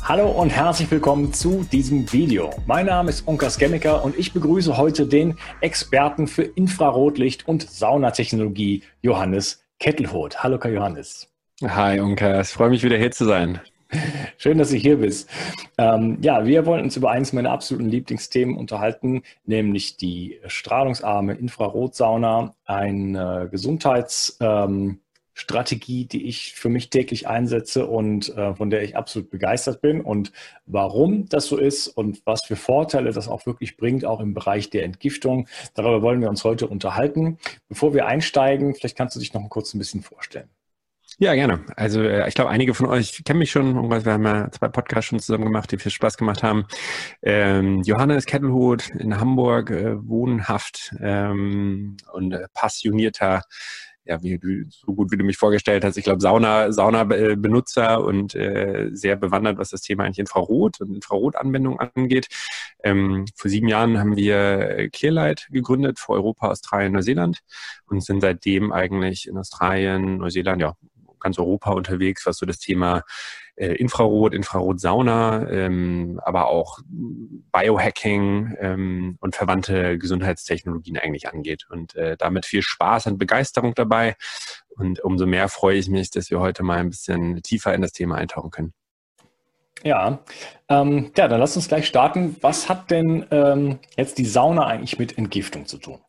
Hallo und herzlich willkommen zu diesem Video. Mein Name ist Unkas Gemmiker und ich begrüße heute den Experten für Infrarotlicht und Saunatechnologie, Johannes Kettelhoth. Hallo Kai Johannes. Hi Unkas, freue mich wieder hier zu sein. Schön, dass du hier bist. Wir wollen uns über eines meiner absoluten Lieblingsthemen unterhalten, nämlich die strahlungsarme Infrarotsauna, eine Gesundheitsstrategie, die ich für mich täglich einsetze und von der ich absolut begeistert bin. Und warum das so ist und was für Vorteile das auch wirklich bringt, auch im Bereich der Entgiftung, darüber wollen wir uns heute unterhalten. Bevor wir einsteigen, vielleicht kannst du dich noch kurz ein bisschen vorstellen. Ja, gerne. Also ich glaube, einige von euch kennen mich schon. Wir haben ja 2 Podcasts schon zusammen gemacht, die viel Spaß gemacht haben. Johannes Kettelhoth in Hamburg, wohnhaft und passionierter, so gut wie du mich vorgestellt hast. Ich glaube, Sauna-Benutzer und sehr bewandert, was das Thema eigentlich Infrarot und Infrarotanwendung angeht. Vor 7 Jahren haben wir Clearlight gegründet für Europa, Australien, Neuseeland und sind seitdem eigentlich in Australien, Neuseeland, ganz Europa unterwegs, was so das Thema Infrarotsauna, aber auch Biohacking und verwandte Gesundheitstechnologien eigentlich angeht. Und damit viel Spaß und Begeisterung dabei. Und umso mehr freue ich mich, dass wir heute mal ein bisschen tiefer in das Thema eintauchen können. Dann lass uns gleich starten. Was hat denn jetzt die Sauna eigentlich mit Entgiftung zu tun?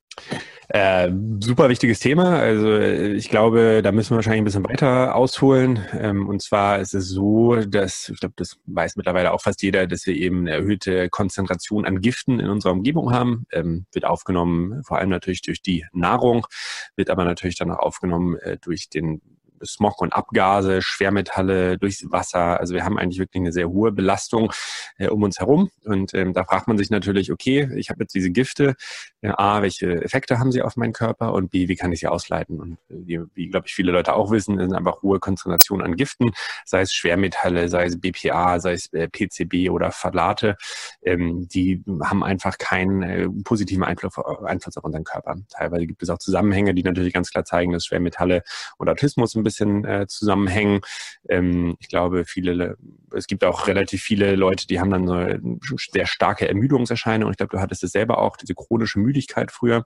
Super wichtiges Thema. Also ich glaube, da müssen wir wahrscheinlich ein bisschen weiter ausholen. Und zwar ist es so, dass, ich glaube, das weiß mittlerweile auch fast jeder, dass wir eben eine erhöhte Konzentration an Giften in unserer Umgebung haben. Wird aufgenommen, vor allem natürlich durch die Nahrung, wird aber natürlich dann auch aufgenommen durch den Smog und Abgase, Schwermetalle, durchs Wasser. Also wir haben eigentlich wirklich eine sehr hohe Belastung um uns herum. Und da fragt man sich natürlich, okay, ich habe jetzt diese Gifte. A, welche Effekte haben sie auf meinen Körper? Und B, wie kann ich sie ausleiten? Und wie glaube ich, viele Leute auch wissen, sind einfach hohe Konzentrationen an Giften, sei es Schwermetalle, sei es BPA, sei es PCB oder Phthalate. Die haben einfach keinen positiven Einfluss auf unseren Körper. Teilweise gibt es auch Zusammenhänge, die natürlich ganz klar zeigen, dass Schwermetalle und Autismus ein bisschen zusammenhängen. Ich glaube, es gibt auch relativ viele Leute, die haben dann so eine sehr starke Ermüdungserscheinung. Ich glaube, du hattest es selber auch, diese chronische Müdigkeit früher.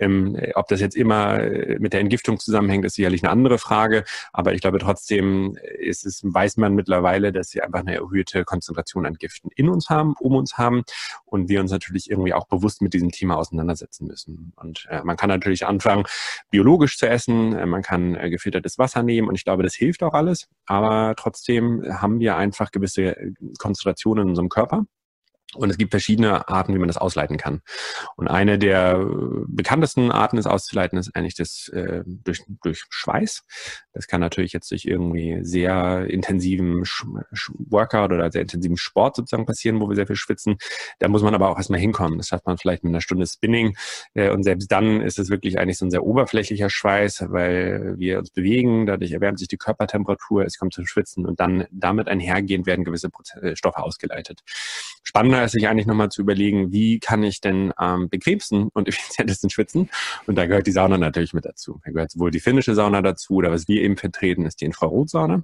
Ob das jetzt immer mit der Entgiftung zusammenhängt, ist sicherlich eine andere Frage. Aber ich glaube trotzdem weiß man mittlerweile, dass wir einfach eine erhöhte Konzentration an Giften in uns haben, um uns haben und wir uns natürlich irgendwie auch bewusst mit diesem Thema auseinandersetzen müssen. Und man kann natürlich anfangen, biologisch zu essen. Man kann gefiltertes Wasser nehmen und ich glaube, das hilft auch alles. Aber trotzdem haben wir einfach gewisse Konzentrationen in unserem Körper. Und es gibt verschiedene Arten, wie man das ausleiten kann. Und eine der bekanntesten Arten, das auszuleiten, ist eigentlich das durch Schweiß. Das kann natürlich jetzt durch irgendwie sehr intensiven Workout oder sehr intensiven Sport sozusagen passieren, wo wir sehr viel schwitzen. Da muss man aber auch erstmal hinkommen. Das schafft man vielleicht mit einer Stunde Spinning. Und selbst dann ist es wirklich eigentlich so ein sehr oberflächlicher Schweiß, weil wir uns bewegen. Dadurch erwärmt sich die Körpertemperatur, es kommt zum Schwitzen und dann damit einhergehend werden gewisse Stoffe ausgeleitet. Spannender ist sich eigentlich nochmal zu überlegen, wie kann ich denn am bequemsten und effizientesten schwitzen? Und da gehört die Sauna natürlich mit dazu. Da gehört sowohl die finnische Sauna dazu, oder was wir eben vertreten, ist die Infrarotsauna.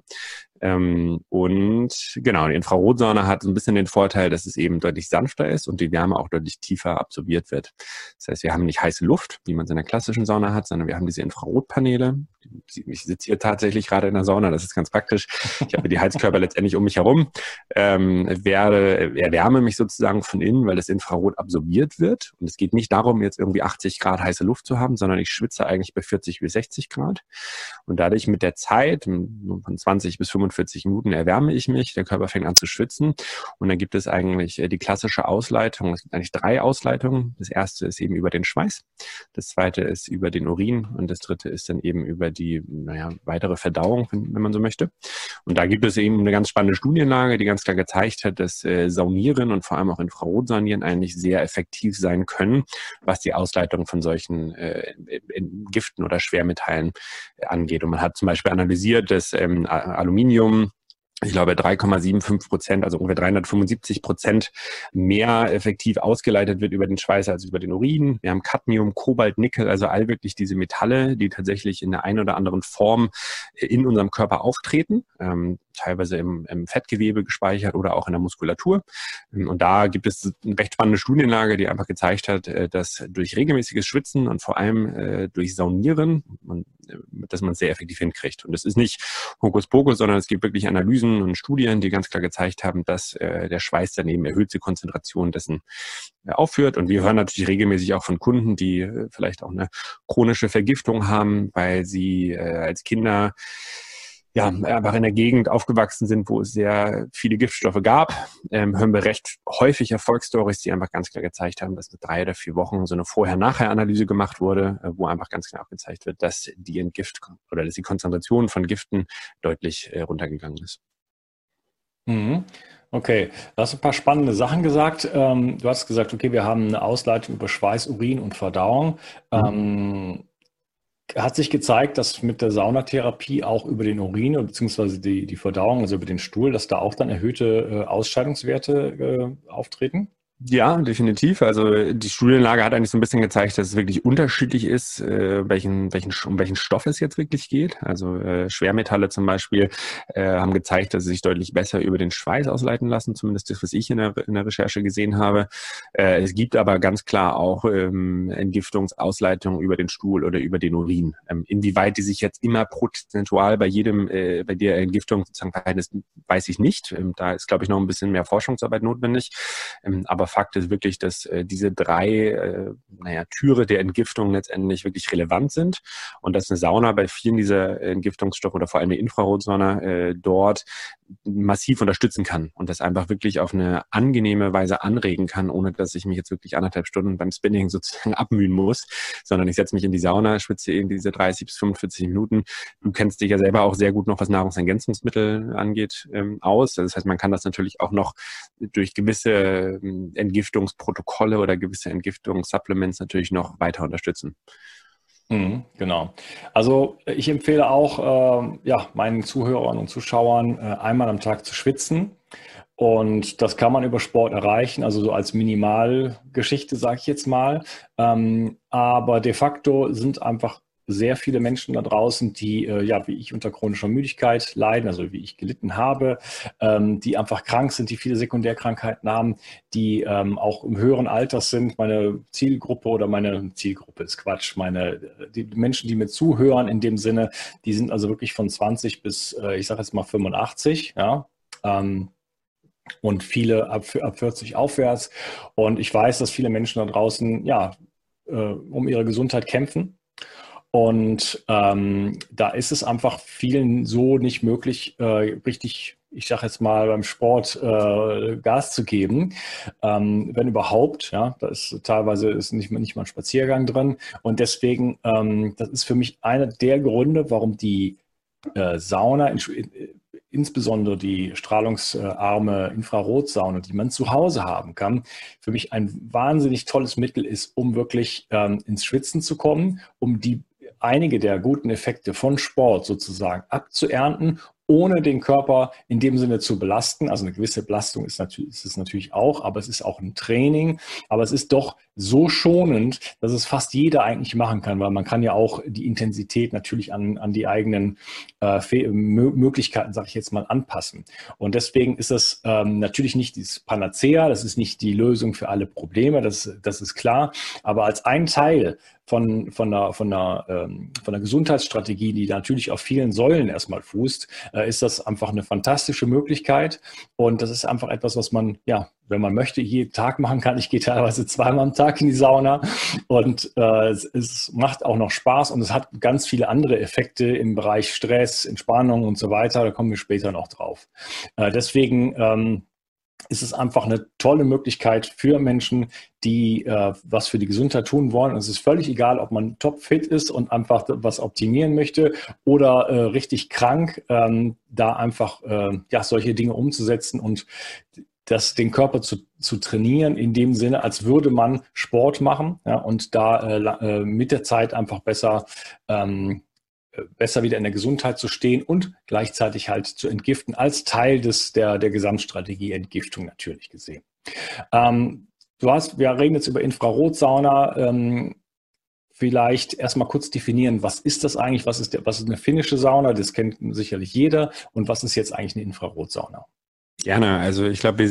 Und genau, die Infrarotsauna hat so ein bisschen den Vorteil, dass es eben deutlich sanfter ist und die Wärme auch deutlich tiefer absorbiert wird. Das heißt, wir haben nicht heiße Luft, wie man es in der klassischen Sauna hat, sondern wir haben diese Infrarotpaneele. Ich sitze hier tatsächlich gerade in der Sauna, das ist ganz praktisch. Ich habe die Heizkörper letztendlich um mich herum, erwärme mich sozusagen von innen, weil das Infrarot absorbiert wird. Und es geht nicht darum, jetzt irgendwie 80 Grad heiße Luft zu haben, sondern ich schwitze eigentlich bei 40 bis 60 Grad. Und dadurch mit der Zeit von 20 bis 45 Minuten erwärme ich mich, der Körper fängt an zu schwitzen und dann gibt es eigentlich die klassische Ausleitung. Es gibt eigentlich 3 Ausleitungen. Das erste ist eben über den Schweiß, das zweite ist über den Urin und das dritte ist dann eben über die weitere Verdauung, wenn man so möchte. Und da gibt es eben eine ganz spannende Studienlage, die ganz klar gezeigt hat, dass Saunieren und vor allem auch Infrarotsaunieren eigentlich sehr effektiv sein können, was die Ausleitung von solchen Giften oder Schwermetallen angeht. Und man hat zum Beispiel analysiert, dass Aluminium ich glaube 3,75%, also ungefähr 375% mehr effektiv ausgeleitet wird über den Schweiß als über den Urin. Wir haben Cadmium, Kobalt, Nickel, also all wirklich diese Metalle, die tatsächlich in der einen oder anderen Form in unserem Körper auftreten, teilweise im Fettgewebe gespeichert oder auch in der Muskulatur. Und da gibt es eine recht spannende Studienlage, die einfach gezeigt hat, dass durch regelmäßiges Schwitzen und vor allem durch Saunieren, dass man es sehr effektiv hinkriegt. Und das ist nicht Hokuspokus, sondern es gibt wirklich Analysen und Studien, die ganz klar gezeigt haben, dass der Schweiß daneben erhöhte Konzentrationen dessen aufführt. Und wir hören natürlich regelmäßig auch von Kunden, die vielleicht auch eine chronische Vergiftung haben, weil sie als Kinder einfach in der Gegend aufgewachsen sind, wo es sehr viele Giftstoffe gab, hören wir recht häufig Erfolgsstories, die einfach ganz klar gezeigt haben, dass mit 3 oder 4 Wochen so eine Vorher-Nachher-Analyse gemacht wurde, wo einfach ganz klar gezeigt wird, dass die Entgiftung oder dass die Konzentration von Giften deutlich runtergegangen ist. Mhm. Okay, du hast ein paar spannende Sachen gesagt. Du hast gesagt, okay, wir haben eine Ausleitung über Schweiß, Urin und Verdauung. Hat sich gezeigt, dass mit der Saunatherapie auch über den Urin beziehungsweise die Verdauung, also über den Stuhl, dass da auch dann erhöhte Ausscheidungswerte auftreten? Ja, definitiv. Also die Studienlage hat eigentlich so ein bisschen gezeigt, dass es wirklich unterschiedlich ist, um welchen Stoff es jetzt wirklich geht. Also Schwermetalle zum Beispiel haben gezeigt, dass sie sich deutlich besser über den Schweiß ausleiten lassen, zumindest das, was ich in der Recherche gesehen habe. Es gibt aber ganz klar auch Entgiftungsausleitungen über den Stuhl oder über den Urin. Inwieweit die sich jetzt immer prozentual bei der Entgiftung sozusagen verhalten ist, weiß ich nicht. Da ist, glaube ich, noch ein bisschen mehr Forschungsarbeit notwendig. Aber Fakt ist wirklich, dass diese 3 Türe der Entgiftung letztendlich wirklich relevant sind und dass eine Sauna bei vielen dieser Entgiftungsstoffe oder vor allem die Infrarotsauna dort massiv unterstützen kann und das einfach wirklich auf eine angenehme Weise anregen kann, ohne dass ich mich jetzt wirklich 1,5 Stunden beim Spinning sozusagen abmühen muss, sondern ich setze mich in die Sauna, schwitze eben diese 30 bis 45 Minuten. Du kennst dich ja selber auch sehr gut noch, was Nahrungsergänzungsmittel angeht, aus. Das heißt, man kann das natürlich auch noch durch gewisse Entgiftungsprotokolle oder gewisse Entgiftungssupplements natürlich noch weiter unterstützen. Genau. Also ich empfehle auch meinen Zuhörern und Zuschauern einmal am Tag zu schwitzen. Und das kann man über Sport erreichen, also so als Minimalgeschichte, sage ich jetzt mal. Aber de facto sind einfach sehr viele Menschen da draußen, die, wie ich, unter chronischer Müdigkeit leiden, also wie ich gelitten habe, die einfach krank sind, die viele Sekundärkrankheiten haben, die auch im höheren Alter sind. Meine Zielgruppe ist Quatsch, die Menschen, die mir zuhören in dem Sinne, die sind also wirklich von 20 bis, ich sage jetzt mal 85, ja. Und viele ab 40 aufwärts. Und ich weiß, dass viele Menschen da draußen um ihre Gesundheit kämpfen. Und da ist es einfach vielen so nicht möglich, richtig, ich sage jetzt mal, beim Sport Gas zu geben. Wenn überhaupt, ja, da ist teilweise nicht mal ein Spaziergang drin. Und deswegen, das ist für mich einer der Gründe, warum die Sauna, insbesondere die strahlungsarme Infrarotsauna, die man zu Hause haben kann, für mich ein wahnsinnig tolles Mittel ist, um wirklich ins Schwitzen zu kommen, um einige der guten Effekte von Sport sozusagen abzuernten, ohne den Körper in dem Sinne zu belasten. Also eine gewisse Belastung ist es natürlich auch, aber es ist auch ein Training. Aber es ist doch so schonend, dass es fast jeder eigentlich machen kann, weil man kann ja auch die Intensität natürlich an die eigenen Möglichkeiten, sage ich jetzt mal, anpassen. Und deswegen ist das natürlich nicht dieses Panacea, das ist nicht die Lösung für alle Probleme, das ist klar. Aber als ein Teil von der Gesundheitsstrategie, die natürlich auf vielen Säulen erstmal fußt, ist das einfach eine fantastische Möglichkeit. Und das ist einfach etwas, was man, wenn man möchte, jeden Tag machen kann. Ich gehe teilweise 2-mal am Tag in die Sauna und es macht auch noch Spaß und es hat ganz viele andere Effekte im Bereich Stress, Entspannung und so weiter. Da kommen wir später noch drauf. Deswegen ist es einfach eine tolle Möglichkeit für Menschen, die was für die Gesundheit tun wollen. Und es ist völlig egal, ob man topfit ist und einfach was optimieren möchte oder richtig krank, da einfach solche Dinge umzusetzen und den Körper zu trainieren, in dem Sinne, als würde man Sport machen, ja, und da mit der Zeit einfach besser besser wieder in der Gesundheit zu stehen und gleichzeitig halt zu entgiften, als Teil der Gesamtstrategie Entgiftung natürlich gesehen. Wir reden jetzt über Infrarotsauna. Vielleicht erstmal kurz definieren, was ist das eigentlich? Was ist eine finnische Sauna? Das kennt sicherlich jeder. Und was ist jetzt eigentlich eine Infrarotsauna? Gerne. Also ich glaube,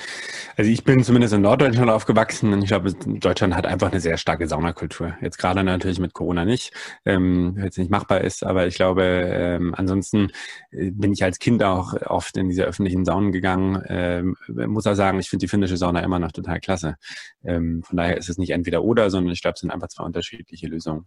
ich bin zumindest in Norddeutschland aufgewachsen und ich glaube, Deutschland hat einfach eine sehr starke Saunakultur. Jetzt gerade natürlich mit Corona nicht, jetzt nicht machbar ist, aber ich glaube, ansonsten bin ich als Kind auch oft in diese öffentlichen Saunen gegangen. Muss auch sagen, ich finde die finnische Sauna immer noch total klasse. Von daher ist es nicht entweder oder, sondern ich glaube, es sind einfach zwei unterschiedliche Lösungen.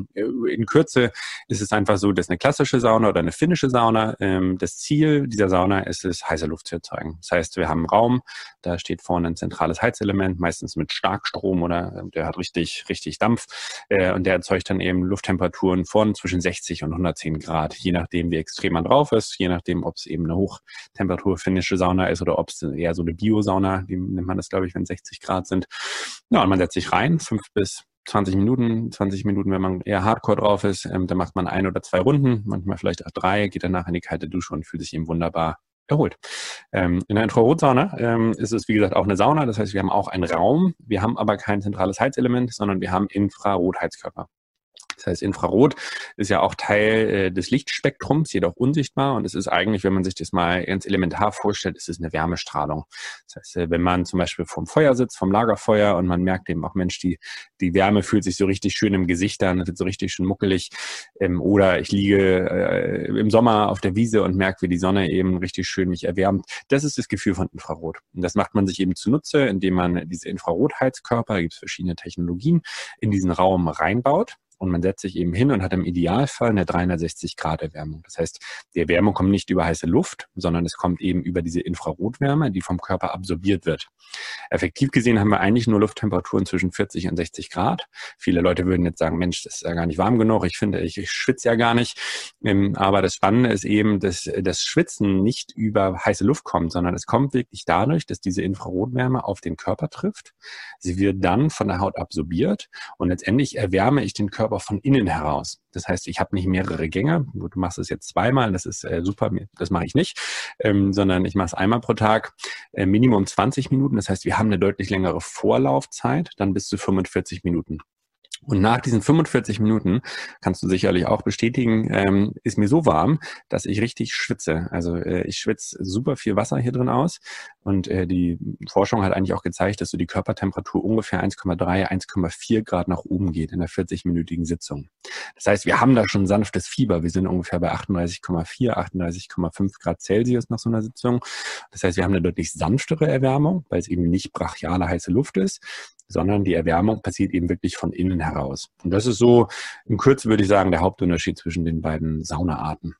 In Kürze ist es einfach so, dass eine klassische Sauna oder eine finnische Sauna, das Ziel dieser Sauna ist es, heiße Luft zu erzeugen. Das heißt, wir haben einen Raum, da steht vorne ein zentrales Heizelement, meistens mit Starkstrom oder der hat richtig Dampf und der erzeugt dann eben Lufttemperaturen von zwischen 60 und 110 Grad, je nachdem, wie extrem man drauf ist, je nachdem, ob es eben eine Hochtemperatur finnische Sauna ist oder ob es eher so eine Biosauna, die nennt man das, glaube ich, wenn 60 Grad sind. Ja, und man setzt sich rein, 5 bis 20 Minuten, wenn man eher Hardcore drauf ist, dann macht man 1 oder 2 Runden, manchmal vielleicht auch 3, geht danach in die kalte Dusche und fühlt sich eben wunderbar erholt. In der Infrarotsauna ist es, wie gesagt, auch eine Sauna. Das heißt, wir haben auch einen Raum. Wir haben aber kein zentrales Heizelement, sondern wir haben Infrarotheizkörper. Das heißt, Infrarot ist ja auch Teil des Lichtspektrums, jedoch unsichtbar. Und es ist eigentlich, wenn man sich das mal ganz elementar vorstellt, ist es eine Wärmestrahlung. Das heißt, wenn man zum Beispiel vom Feuer sitzt, vom Lagerfeuer und man merkt eben auch, Mensch, die Wärme fühlt sich so richtig schön im Gesicht an, es wird so richtig schön muckelig. Oder ich liege im Sommer auf der Wiese und merke, wie die Sonne eben richtig schön mich erwärmt. Das ist das Gefühl von Infrarot. Und das macht man sich eben zunutze, indem man diese Infrarotheizkörper, da gibt es verschiedene Technologien, in diesen Raum reinbaut. Und man setzt sich eben hin und hat im Idealfall eine 360-Grad-Erwärmung. Das heißt, die Erwärmung kommt nicht über heiße Luft, sondern es kommt eben über diese Infrarotwärme, die vom Körper absorbiert wird. Effektiv gesehen haben wir eigentlich nur Lufttemperaturen zwischen 40 und 60 Grad. Viele Leute würden jetzt sagen, Mensch, das ist ja gar nicht warm genug. Ich finde, ich schwitze ja gar nicht. Aber das Spannende ist eben, dass das Schwitzen nicht über heiße Luft kommt, sondern es kommt wirklich dadurch, dass diese Infrarotwärme auf den Körper trifft. Sie wird dann von der Haut absorbiert und letztendlich erwärme ich den Körper von innen heraus. Das heißt, ich habe nicht mehrere Gänge. Du machst es jetzt zweimal, das ist super, das mache ich nicht, sondern ich mache es einmal pro Tag, Minimum 20 Minuten. Das heißt, wir haben eine deutlich längere Vorlaufzeit, dann bis zu 45 Minuten. Und nach diesen 45 Minuten, kannst du sicherlich auch bestätigen, ist mir so warm, dass ich richtig schwitze. Also ich schwitze super viel Wasser hier drin aus. Und die Forschung hat eigentlich auch gezeigt, dass so die Körpertemperatur ungefähr 1,3, 1,4 Grad nach oben geht in der 40-minütigen Sitzung. Das heißt, wir haben da schon sanftes Fieber. Wir sind ungefähr bei 38,4, 38,5 Grad Celsius nach so einer Sitzung. Das heißt, wir haben eine deutlich sanftere Erwärmung, weil es eben nicht brachiale heiße Luft ist, sondern die Erwärmung passiert eben wirklich von innen heraus. Und das ist so, in Kürze würde ich sagen, der Hauptunterschied zwischen den beiden Saunaarten.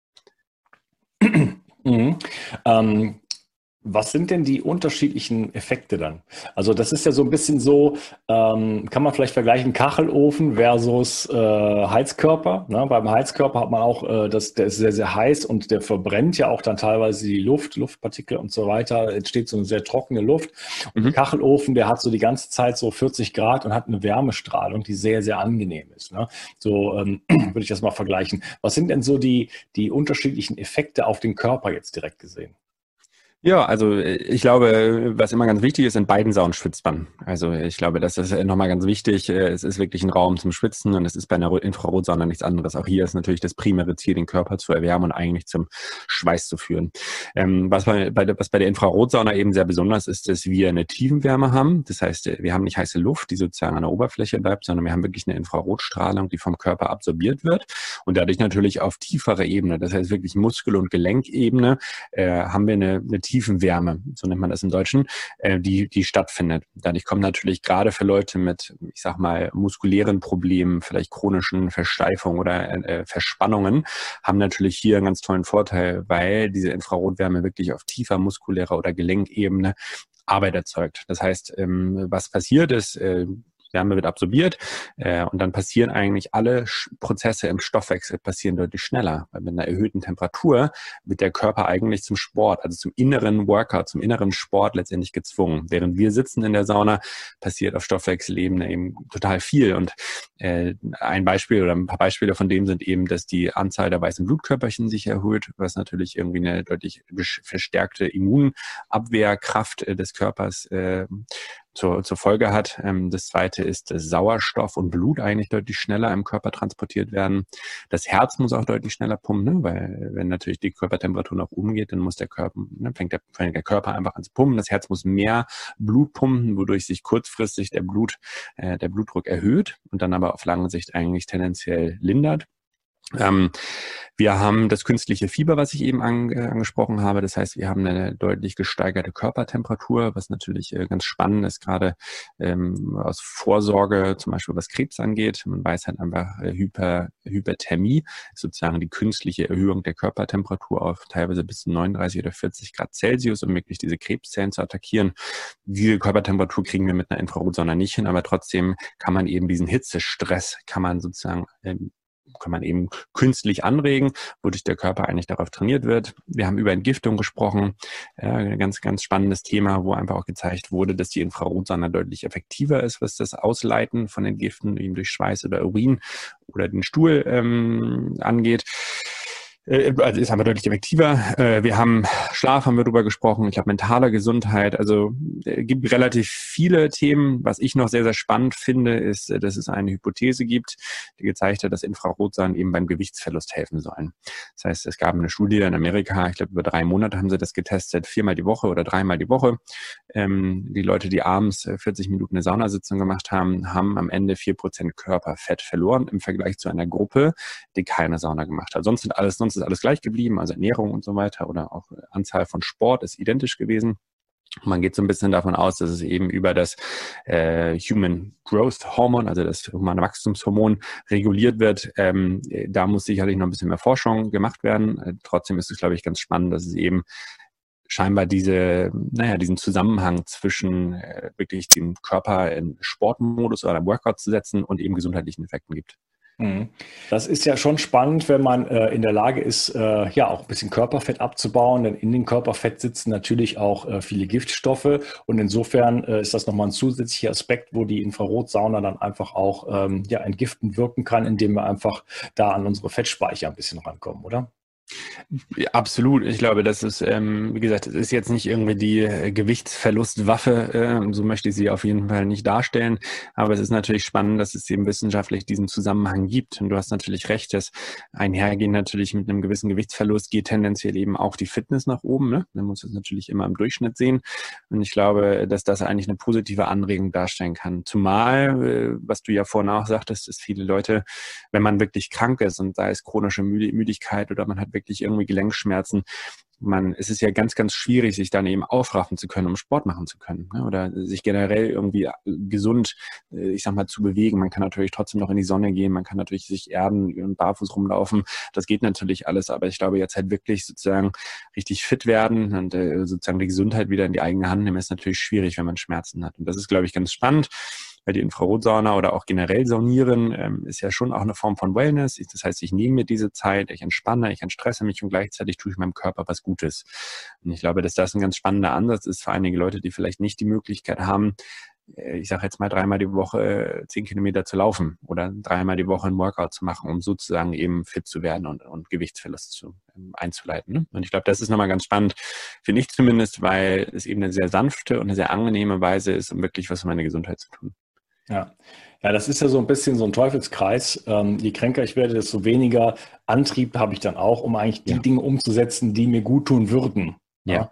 Mhm. Was sind denn die unterschiedlichen Effekte dann? Also das ist ja so ein bisschen so, kann man vielleicht vergleichen, Kachelofen versus Heizkörper. Ne? Beim Heizkörper hat man auch, der ist sehr, sehr heiß und der verbrennt ja auch dann teilweise die Luftpartikel und so weiter. Entsteht so eine sehr trockene Luft. Und der Kachelofen, der hat so die ganze Zeit so 40 Grad und hat eine Wärmestrahlung, die sehr, sehr angenehm ist. Ne? So würde ich das mal vergleichen. Was sind denn so die unterschiedlichen Effekte auf den Körper jetzt direkt gesehen? Ja, also ich glaube, was immer ganz wichtig ist, in beiden Saunen schwitzt man. Also ich glaube, das ist nochmal ganz wichtig. Es ist wirklich ein Raum zum Schwitzen und es ist bei einer Infrarotsauna nichts anderes. Auch hier ist natürlich das primäre Ziel, den Körper zu erwärmen und eigentlich zum Schweiß zu führen. Was bei der Infrarotsauna eben sehr besonders ist, dass wir eine Tiefenwärme haben. Das heißt, wir haben nicht heiße Luft, die sozusagen an der Oberfläche bleibt, sondern wir haben wirklich eine Infrarotstrahlung, die vom Körper absorbiert wird und dadurch natürlich auf tieferer Ebene, das heißt wirklich Muskel- und Gelenkebene, haben wir eine Tiefenwärme, so nennt man das im Deutschen, die stattfindet. Dadurch kommt natürlich gerade für Leute mit, ich sag mal, muskulären Problemen, vielleicht chronischen Versteifungen oder Verspannungen, haben natürlich hier einen ganz tollen Vorteil, weil diese Infrarotwärme wirklich auf tiefer muskulärer oder Gelenkebene Arbeit erzeugt. Das heißt, was passiert ist, Wärme wird absorbiert und dann passieren eigentlich alle Prozesse im Stoffwechsel passieren deutlich schneller. Weil mit einer erhöhten Temperatur wird der Körper eigentlich zum Sport, also zum inneren Workout, zum inneren Sport letztendlich gezwungen. Während wir sitzen in der Sauna, passiert auf Stoffwechselebene eben total viel. Und ein Beispiel oder ein paar Beispiele von dem sind eben, dass die Anzahl der weißen Blutkörperchen sich erhöht, was natürlich irgendwie eine deutlich verstärkte Immunabwehrkraft des Körpers zur Folge hat. Das zweite ist, dass Sauerstoff und Blut eigentlich deutlich schneller im Körper transportiert werden. Das Herz muss auch deutlich schneller pumpen, ne? Weil wenn natürlich die Körpertemperatur nach oben geht, dann muss der Körper, fängt der Körper einfach an zu pumpen. Das Herz muss mehr Blut pumpen, wodurch sich kurzfristig der Blutdruck erhöht und dann aber auf lange Sicht eigentlich tendenziell lindert. Wir haben das künstliche Fieber, was ich eben angesprochen habe. Das heißt, wir haben eine deutlich gesteigerte Körpertemperatur, was natürlich ganz spannend ist, gerade aus Vorsorge, zum Beispiel was Krebs angeht. Man weiß halt einfach, Hyperthermie ist sozusagen die künstliche Erhöhung der Körpertemperatur auf teilweise bis zu 39 oder 40 Grad Celsius, um wirklich diese Krebszellen zu attackieren. Diese Körpertemperatur kriegen wir mit einer Infrarotsonde nicht hin, aber trotzdem kann man eben diesen Hitzestress, kann man eben künstlich anregen, wodurch der Körper eigentlich darauf trainiert wird. Wir haben über Entgiftung gesprochen, ein ganz, ganz spannendes Thema, wo einfach auch gezeigt wurde, dass die Infrarotsonde deutlich effektiver ist, was das Ausleiten von den Giften eben durch Schweiß oder Urin oder den Stuhl angeht. Also ist aber deutlich effektiver. Wir haben Schlaf, haben wir drüber gesprochen. Ich glaube, mentale Gesundheit. Also gibt relativ viele Themen. Was ich noch sehr, sehr spannend finde, ist, dass es eine Hypothese gibt, die gezeigt hat, dass Infrarotsonden eben beim Gewichtsverlust helfen sollen. Das heißt, es gab eine Studie in Amerika, ich glaube, über 3 Monate haben sie das getestet, 4-mal die Woche oder 3-mal die Woche. Die Leute, die abends 40 Minuten eine Saunasitzung gemacht haben, haben am Ende 4% Körperfett verloren im Vergleich zu einer Gruppe, die keine Sauna gemacht hat. Sonst ist alles gleich geblieben, also Ernährung und so weiter oder auch Anzahl von Sport ist identisch gewesen. Man geht so ein bisschen davon aus, dass es eben über das Human Growth Hormone, also das humane Wachstumshormon, reguliert wird. Da muss sicherlich noch ein bisschen mehr Forschung gemacht werden. Trotzdem ist es, glaube ich, ganz spannend, dass es eben scheinbar diesen Zusammenhang zwischen wirklich dem Körper in Sportmodus oder Workout zu setzen und eben gesundheitlichen Effekten gibt. Das ist ja schon spannend, wenn man in der Lage ist, ja auch ein bisschen Körperfett abzubauen, denn in dem Körperfett sitzen natürlich auch viele Giftstoffe und insofern ist das nochmal ein zusätzlicher Aspekt, wo die Infrarotsauna dann einfach auch entgiftend wirken kann, indem wir einfach da an unsere Fettspeicher ein bisschen rankommen, oder? Ja, absolut. Ich glaube, das ist, wie gesagt, es ist jetzt nicht irgendwie die Gewichtsverlustwaffe, so möchte ich sie auf jeden Fall nicht darstellen, aber es ist natürlich spannend, dass es eben wissenschaftlich diesen Zusammenhang gibt und du hast natürlich recht, dass einhergehen natürlich mit einem gewissen Gewichtsverlust geht tendenziell eben auch die Fitness nach oben, ne? Man muss das natürlich immer im Durchschnitt sehen und ich glaube, dass das eigentlich eine positive Anregung darstellen kann. Zumal, was du ja vorhin auch sagtest, dass viele Leute, wenn man wirklich krank ist und sei es chronische Müdigkeit oder man hat wirklich irgendwie Gelenkschmerzen, es ist ja ganz, ganz schwierig, sich dann eben aufraffen zu können, um Sport machen zu können, ne? Oder sich generell irgendwie gesund, ich sag mal, zu bewegen. Man kann natürlich trotzdem noch in die Sonne gehen, man kann natürlich sich erden und barfuß rumlaufen. Das geht natürlich alles, aber ich glaube, jetzt halt wirklich sozusagen richtig fit werden und sozusagen die Gesundheit wieder in die eigene Hand nehmen, ist natürlich schwierig, wenn man Schmerzen hat. Und das ist, glaube ich, ganz spannend. Weil die Infrarotsauna oder auch generell Saunieren ist ja schon auch eine Form von Wellness. Das heißt, ich nehme mir diese Zeit, ich entspanne, ich entstresse mich und gleichzeitig tue ich meinem Körper was Gutes. Und ich glaube, dass das ein ganz spannender Ansatz ist für einige Leute, die vielleicht nicht die Möglichkeit haben, ich sage jetzt mal 3-mal die Woche 10 Kilometer zu laufen oder 3-mal die Woche ein Workout zu machen, um sozusagen eben fit zu werden und Gewichtsverlust einzuleiten. Ne? Und ich glaube, das ist nochmal ganz spannend, finde ich zumindest, weil es eben eine sehr sanfte und eine sehr angenehme Weise ist, um wirklich was für meine Gesundheit zu tun. Ja. Ja, das ist ja so ein bisschen so ein Teufelskreis. Je kränker ich werde, desto weniger Antrieb habe ich dann auch, um eigentlich die Dinge umzusetzen, die mir gut tun würden. Ja.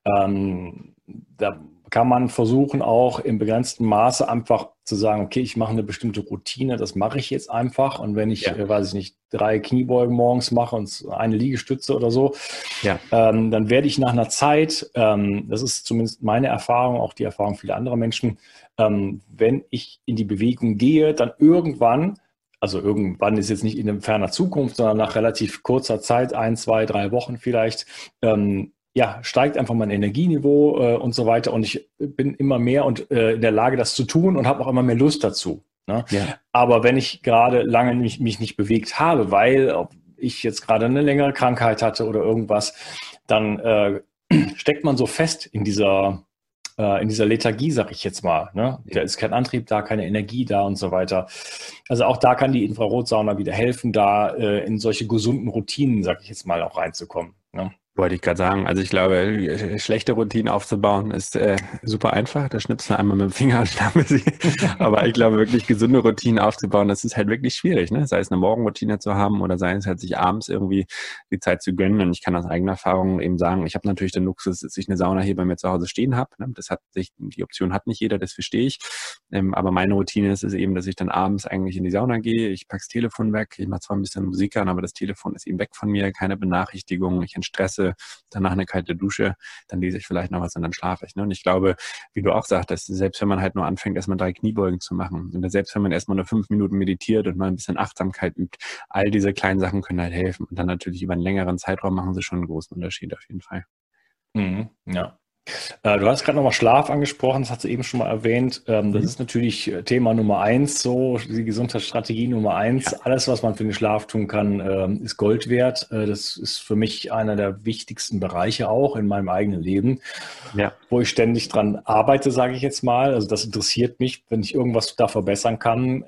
Da kann man versuchen, auch im begrenzten Maße einfach zu sagen, okay, ich mache eine bestimmte Routine, das mache ich jetzt einfach. Und wenn ich, weiß ich nicht, 3 Kniebeugen morgens mache und eine Liegestütze oder so, dann werde ich nach einer Zeit, das ist zumindest meine Erfahrung, auch die Erfahrung vieler anderer Menschen, wenn ich in die Bewegung gehe, dann irgendwann, also irgendwann ist jetzt nicht in ferner Zukunft, sondern nach relativ kurzer Zeit, 1, 2, 3 Wochen vielleicht, ja, steigt einfach mein Energieniveau und so weiter. Und ich bin immer mehr in der Lage, das zu tun und habe auch immer mehr Lust dazu. Ne? Ja. Aber wenn ich gerade lange mich nicht bewegt habe, weil ich jetzt gerade eine längere Krankheit hatte oder irgendwas, dann steckt man so fest in dieser Lethargie, sag ich jetzt mal. Ne? Da ist kein Antrieb da, keine Energie da und so weiter. Also auch da kann die Infrarotsauna wieder helfen, da in solche gesunden Routinen, sag ich jetzt mal, auch reinzukommen. Ne? Wollte ich gerade sagen. Also ich glaube, schlechte Routinen aufzubauen ist super einfach. Da schnippst du einmal mit dem Finger und dann haben wir sie. Aber ich glaube, wirklich gesunde Routinen aufzubauen, das ist halt wirklich schwierig. Ne? Sei es eine Morgenroutine zu haben oder sei es halt sich abends irgendwie die Zeit zu gönnen. Und ich kann aus eigener Erfahrung eben sagen, ich habe natürlich den Luxus, dass ich eine Sauna hier bei mir zu Hause stehen habe. Ne? Die Option hat nicht jeder, das verstehe ich. Aber meine Routine ist es eben, dass ich dann abends eigentlich in die Sauna gehe. Ich packe das Telefon weg. Ich mache zwar ein bisschen Musik an, aber das Telefon ist eben weg von mir. Keine Benachrichtigungen. Ich entstresse. Danach eine kalte Dusche, dann lese ich vielleicht noch was und dann schlafe ich. Ne? Und ich glaube, wie du auch sagtest, selbst wenn man halt nur anfängt, erstmal 3 Kniebeugen zu machen oder selbst wenn man erstmal nur 5 Minuten meditiert und mal ein bisschen Achtsamkeit übt, all diese kleinen Sachen können halt helfen. Und dann natürlich über einen längeren Zeitraum machen sie schon einen großen Unterschied auf jeden Fall. Mhm, ja. Du hast gerade nochmal Schlaf angesprochen, das hast du eben schon mal erwähnt. Das ist natürlich Thema Nummer 1, so die Gesundheitsstrategie Nummer 1. Ja. Alles, was man für den Schlaf tun kann, ist Gold wert. Das ist für mich einer der wichtigsten Bereiche auch in meinem eigenen Leben, Ja. wo ich ständig dran arbeite, sage ich jetzt mal. Also das interessiert mich, wenn ich irgendwas da verbessern kann,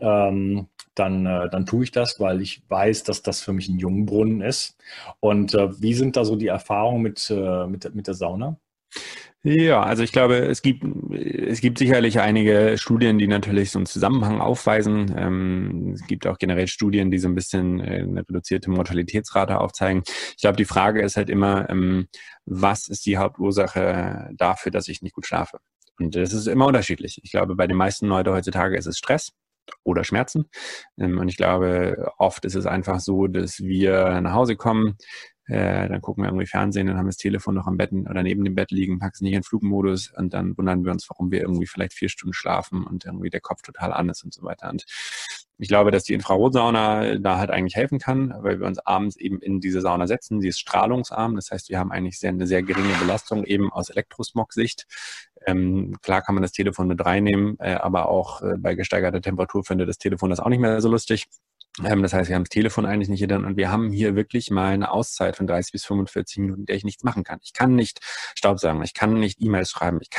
dann tue ich das, weil ich weiß, dass das für mich ein Jungbrunnen ist. Und wie sind da so die Erfahrungen mit der Sauna? Ja, also ich glaube, es gibt sicherlich einige Studien, die natürlich so einen Zusammenhang aufweisen. Es gibt auch generell Studien, die so ein bisschen eine reduzierte Mortalitätsrate aufzeigen. Ich glaube, die Frage ist halt immer, was ist die Hauptursache dafür, dass ich nicht gut schlafe? Und das ist immer unterschiedlich. Ich glaube, bei den meisten Leuten heutzutage ist es Stress oder Schmerzen. Und ich glaube, oft ist es einfach so, dass wir nach Hause kommen, dann gucken wir irgendwie Fernsehen, dann haben wir das Telefon noch am Bett oder neben dem Bett liegen, packen es nicht in Flugmodus und dann wundern wir uns, warum wir irgendwie vielleicht 4 Stunden schlafen und irgendwie der Kopf total an ist und so weiter. Und ich glaube, dass die Infrarotsauna da halt eigentlich helfen kann, weil wir uns abends eben in diese Sauna setzen. Sie ist strahlungsarm, das heißt, wir haben eigentlich eine sehr geringe Belastung eben aus Elektrosmog-Sicht. Klar kann man das Telefon mit reinnehmen, aber auch bei gesteigerter Temperatur findet das Telefon das auch nicht mehr so lustig. Das heißt, wir haben das Telefon eigentlich nicht hier drin und wir haben hier wirklich mal eine Auszeit von 30 bis 45 Minuten, in der ich nichts machen kann. Ich kann nicht Staubsaugen, ich kann nicht E-Mails schreiben, ich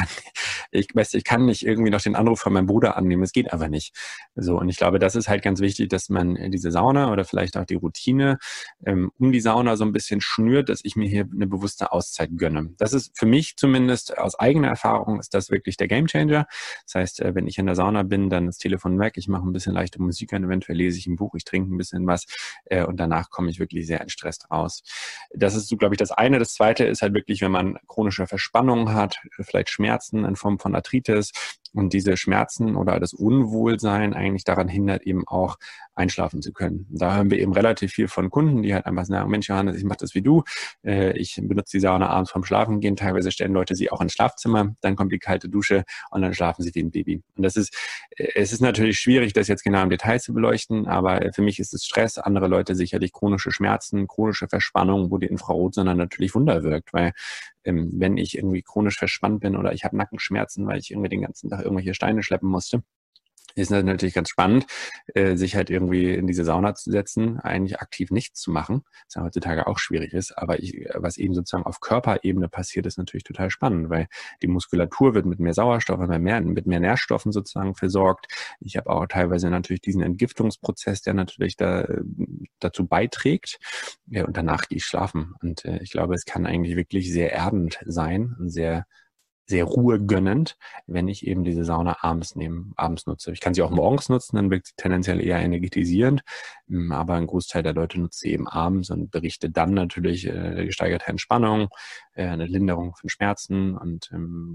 kann nicht irgendwie noch den Anruf von meinem Bruder annehmen. Es geht einfach nicht. So, und ich glaube, das ist halt ganz wichtig, dass man diese Sauna oder vielleicht auch die Routine um die Sauna so ein bisschen schnürt, dass ich mir hier eine bewusste Auszeit gönne. Das ist für mich zumindest aus eigener Erfahrung ist das wirklich der Gamechanger. Das heißt, wenn ich in der Sauna bin, dann das Telefon weg, ich mache ein bisschen leichte Musik an, eventuell lese ich ein Buch, ich trinke ein bisschen was und danach komme ich wirklich sehr entstresst raus. Das ist so, glaube ich, das eine. Das zweite ist halt wirklich, wenn man chronische Verspannungen hat, vielleicht Schmerzen in Form von Arthritis und diese Schmerzen oder das Unwohlsein eigentlich daran hindert, eben auch einschlafen zu können. Da hören wir eben relativ viel von Kunden, die halt einfach sagen, Mensch, Johannes, ich mache das wie du. Ich benutze die Sauna abends vorm Schlafen gehen. Teilweise stellen Leute sie auch ins Schlafzimmer. Dann kommt die kalte Dusche und dann schlafen sie wie ein Baby. Und es ist natürlich schwierig, das jetzt genau im Detail zu beleuchten, aber für mich ist es Stress. Andere Leute sicherlich chronische Schmerzen, chronische Verspannung, wo die Infrarotsonde natürlich Wunder wirkt, weil wenn ich irgendwie chronisch verspannt bin oder ich habe Nackenschmerzen, weil ich irgendwie den ganzen Tag irgendwelche Steine schleppen musste, ist das natürlich ganz spannend, sich halt irgendwie in diese Sauna zu setzen, eigentlich aktiv nichts zu machen, was ja heutzutage auch schwierig ist, aber was eben sozusagen auf Körperebene passiert, ist natürlich total spannend, weil die Muskulatur wird mit mehr Sauerstoff, mit mehr Nährstoffen sozusagen versorgt. Ich habe auch teilweise natürlich diesen Entgiftungsprozess, der natürlich dazu beiträgt, ja, und danach gehe ich schlafen. Und ich glaube, es kann eigentlich wirklich sehr erdend sein und sehr ruhegönnend, wenn ich eben diese Sauna abends nutze. Ich kann sie auch morgens nutzen, dann wirkt sie tendenziell eher energetisierend, aber ein Großteil der Leute nutzt sie eben abends und berichtet dann natürlich gesteigerte Entspannung, eine Linderung von Schmerzen und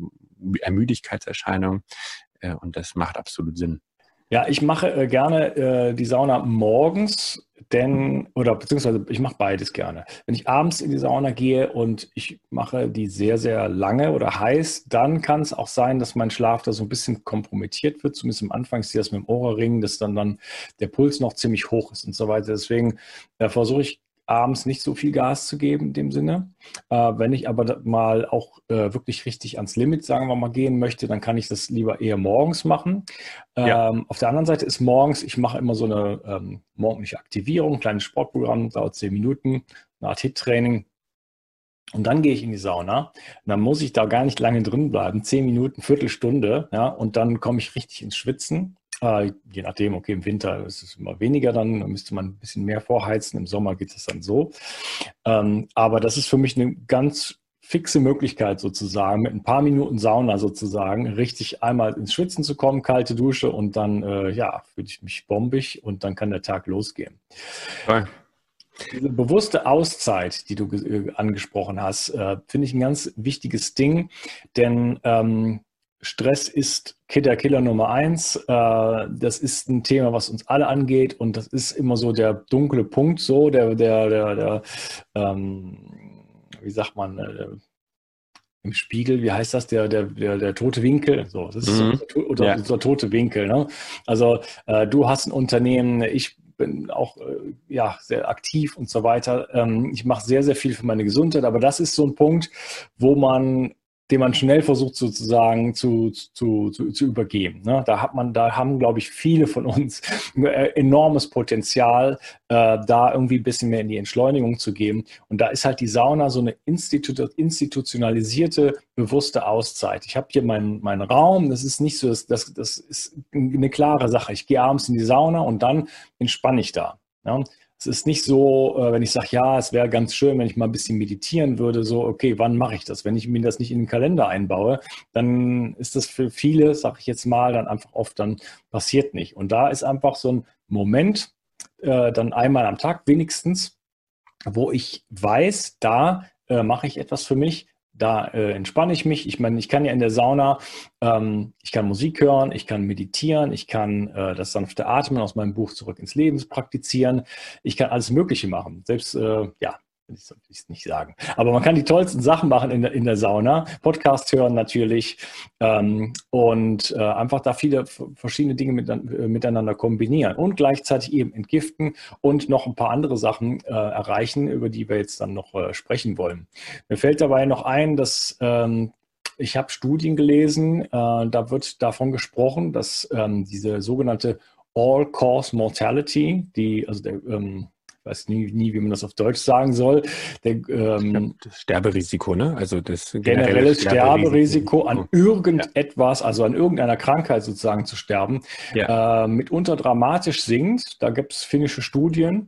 Ermüdigkeitserscheinungen und das macht absolut Sinn. Ja, ich mache gerne die Sauna morgens, beziehungsweise ich mache beides gerne. Wenn ich abends in die Sauna gehe und ich mache die sehr, sehr lange oder heiß, dann kann es auch sein, dass mein Schlaf da so ein bisschen kompromittiert wird, zumindest am Anfang. Ich sehe das mit dem Oura-Ring, dass dann der Puls noch ziemlich hoch ist und so weiter. Deswegen versuche ich abends nicht so viel Gas zu geben in dem Sinne. Wenn ich aber mal auch wirklich richtig ans Limit, sagen wir mal, gehen möchte, dann kann ich das lieber eher morgens machen. Ja. Auf der anderen Seite ist morgens, ich mache immer so eine morgendliche Aktivierung, ein kleines Sportprogramm, dauert 10 Minuten, eine Art HIIT-Training. Und dann gehe ich in die Sauna. Und dann muss ich da gar nicht lange drin bleiben, 10 Minuten, Viertelstunde, ja, und dann komme ich richtig ins Schwitzen. Je nachdem, okay, im Winter ist es immer weniger, dann müsste man ein bisschen mehr vorheizen. Im Sommer geht es dann so. Aber das ist für mich eine ganz fixe Möglichkeit sozusagen, mit ein paar Minuten Sauna sozusagen, richtig einmal ins Schwitzen zu kommen, kalte Dusche und dann, fühle ich mich bombig und dann kann der Tag losgehen. Toll. Diese bewusste Auszeit, die du angesprochen hast, finde ich ein ganz wichtiges Ding, denn Stress ist der Killer Nummer 1. Das ist ein Thema, was uns alle angeht und das ist immer so der dunkle Punkt, so wie sagt man, im Spiegel, wie heißt das, der tote Winkel, so, das ist so tote Winkel, ne? Also du hast ein Unternehmen, ich bin auch sehr aktiv und so weiter. Ich mache sehr, sehr viel für meine Gesundheit, aber das ist so ein Punkt, den man schnell versucht sozusagen zu übergehen. Ne? Da haben, glaube ich, viele von uns enormes Potenzial, da irgendwie ein bisschen mehr in die Entschleunigung zu gehen. Und da ist halt die Sauna so eine institutionalisierte, bewusste Auszeit. Ich habe hier meinen Raum, das ist nicht so, das ist eine klare Sache. Ich gehe abends in die Sauna und dann entspanne ich da. Ja? Es ist nicht so, wenn ich sage, ja, es wäre ganz schön, wenn ich mal ein bisschen meditieren würde, so, okay, wann mache ich das? Wenn ich mir das nicht in den Kalender einbaue, dann ist das für viele, sage ich jetzt mal, dann einfach oft dann passiert nicht. Und da ist einfach so ein Moment, dann einmal am Tag wenigstens, wo ich weiß, da mache ich etwas für mich, da entspanne ich mich. Ich meine, ich kann ja in der Sauna, ich kann Musik hören, ich kann meditieren, ich kann das sanfte Atmen aus meinem Buch Zurück ins Leben praktizieren. Ich kann alles Mögliche machen. Selbst, ich es nicht sagen. Aber man kann die tollsten Sachen machen in der Sauna. Podcast hören natürlich und einfach da viele verschiedene Dinge miteinander kombinieren und gleichzeitig eben entgiften und noch ein paar andere Sachen erreichen, über die wir jetzt dann noch sprechen wollen. Mir fällt dabei noch ein, dass ich habe Studien gelesen, da wird davon gesprochen, dass diese sogenannte All-Cause Mortality, ich weiß nie, wie man das auf Deutsch sagen soll. Das Sterberisiko, ne? Also das generelle Sterberisiko an irgendetwas, also an irgendeiner Krankheit sozusagen zu sterben, mitunter dramatisch sinkt. Da gibt es finnische Studien.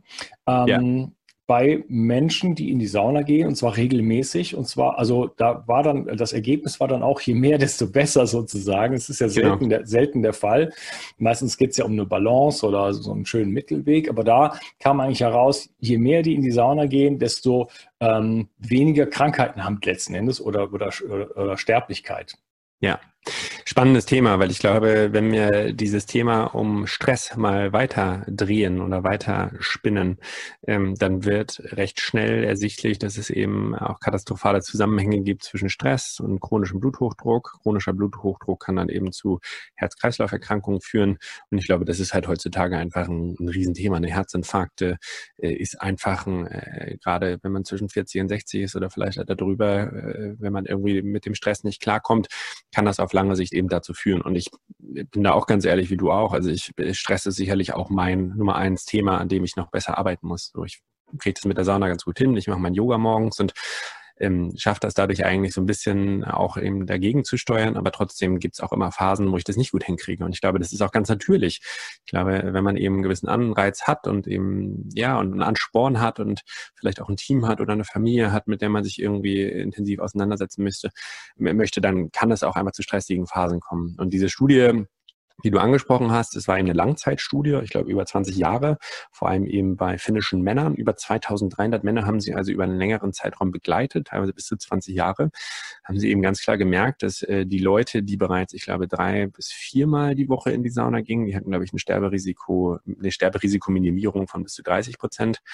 Bei Menschen, die in die Sauna gehen, und zwar regelmäßig. Und zwar, also da war dann, das Ergebnis war dann auch, je mehr, desto besser sozusagen. Es ist ja selten der Fall. Meistens geht es ja um eine Balance oder so einen schönen Mittelweg. Aber da kam eigentlich heraus, je mehr die in die Sauna gehen, desto weniger Krankheiten haben letzten Endes oder Sterblichkeit. Ja, spannendes Thema, weil ich glaube, wenn wir dieses Thema um Stress mal weiter drehen oder weiter spinnen, dann wird recht schnell ersichtlich, dass es eben auch katastrophale Zusammenhänge gibt zwischen Stress und chronischem Bluthochdruck. Chronischer Bluthochdruck kann dann eben zu Herz-Kreislauf-Erkrankungen führen. Und ich glaube, das ist halt heutzutage einfach ein Riesenthema. Eine Herzinfarkte ist einfach, gerade wenn man zwischen 40 und 60 ist oder vielleicht darüber, wenn man irgendwie mit dem Stress nicht klarkommt, kann das auf lange Sicht eben dazu führen. Und ich bin da auch ganz ehrlich wie du auch. Also Stress ist sicherlich auch mein Nummer 1 Thema, an dem ich noch besser arbeiten muss. So, ich kriege das mit der Sauna ganz gut hin. Ich mache mein Yoga morgens und schaffe das dadurch eigentlich so ein bisschen auch eben dagegen zu steuern. Aber trotzdem gibt es auch immer Phasen, wo ich das nicht gut hinkriege. Und ich glaube, das ist auch ganz natürlich. Ich glaube, wenn man eben einen gewissen Anreiz hat und eben, und einen Ansporn hat und vielleicht auch ein Team hat oder eine Familie hat, mit der man sich irgendwie intensiv auseinandersetzen möchte, dann kann es auch einmal zu stressigen Phasen kommen. Und diese Studie, die du angesprochen hast, es war eine Langzeitstudie, ich glaube über 20 Jahre, vor allem eben bei finnischen Männern. Über 2300 Männer haben sie also über einen längeren Zeitraum begleitet, teilweise bis zu 20 Jahre, haben sie eben ganz klar gemerkt, dass die Leute, die bereits, ich glaube, 3 bis 4 Mal die Woche in die Sauna gingen, die hatten, glaube ich, eine Sterberisikominiminierung von bis zu 30%.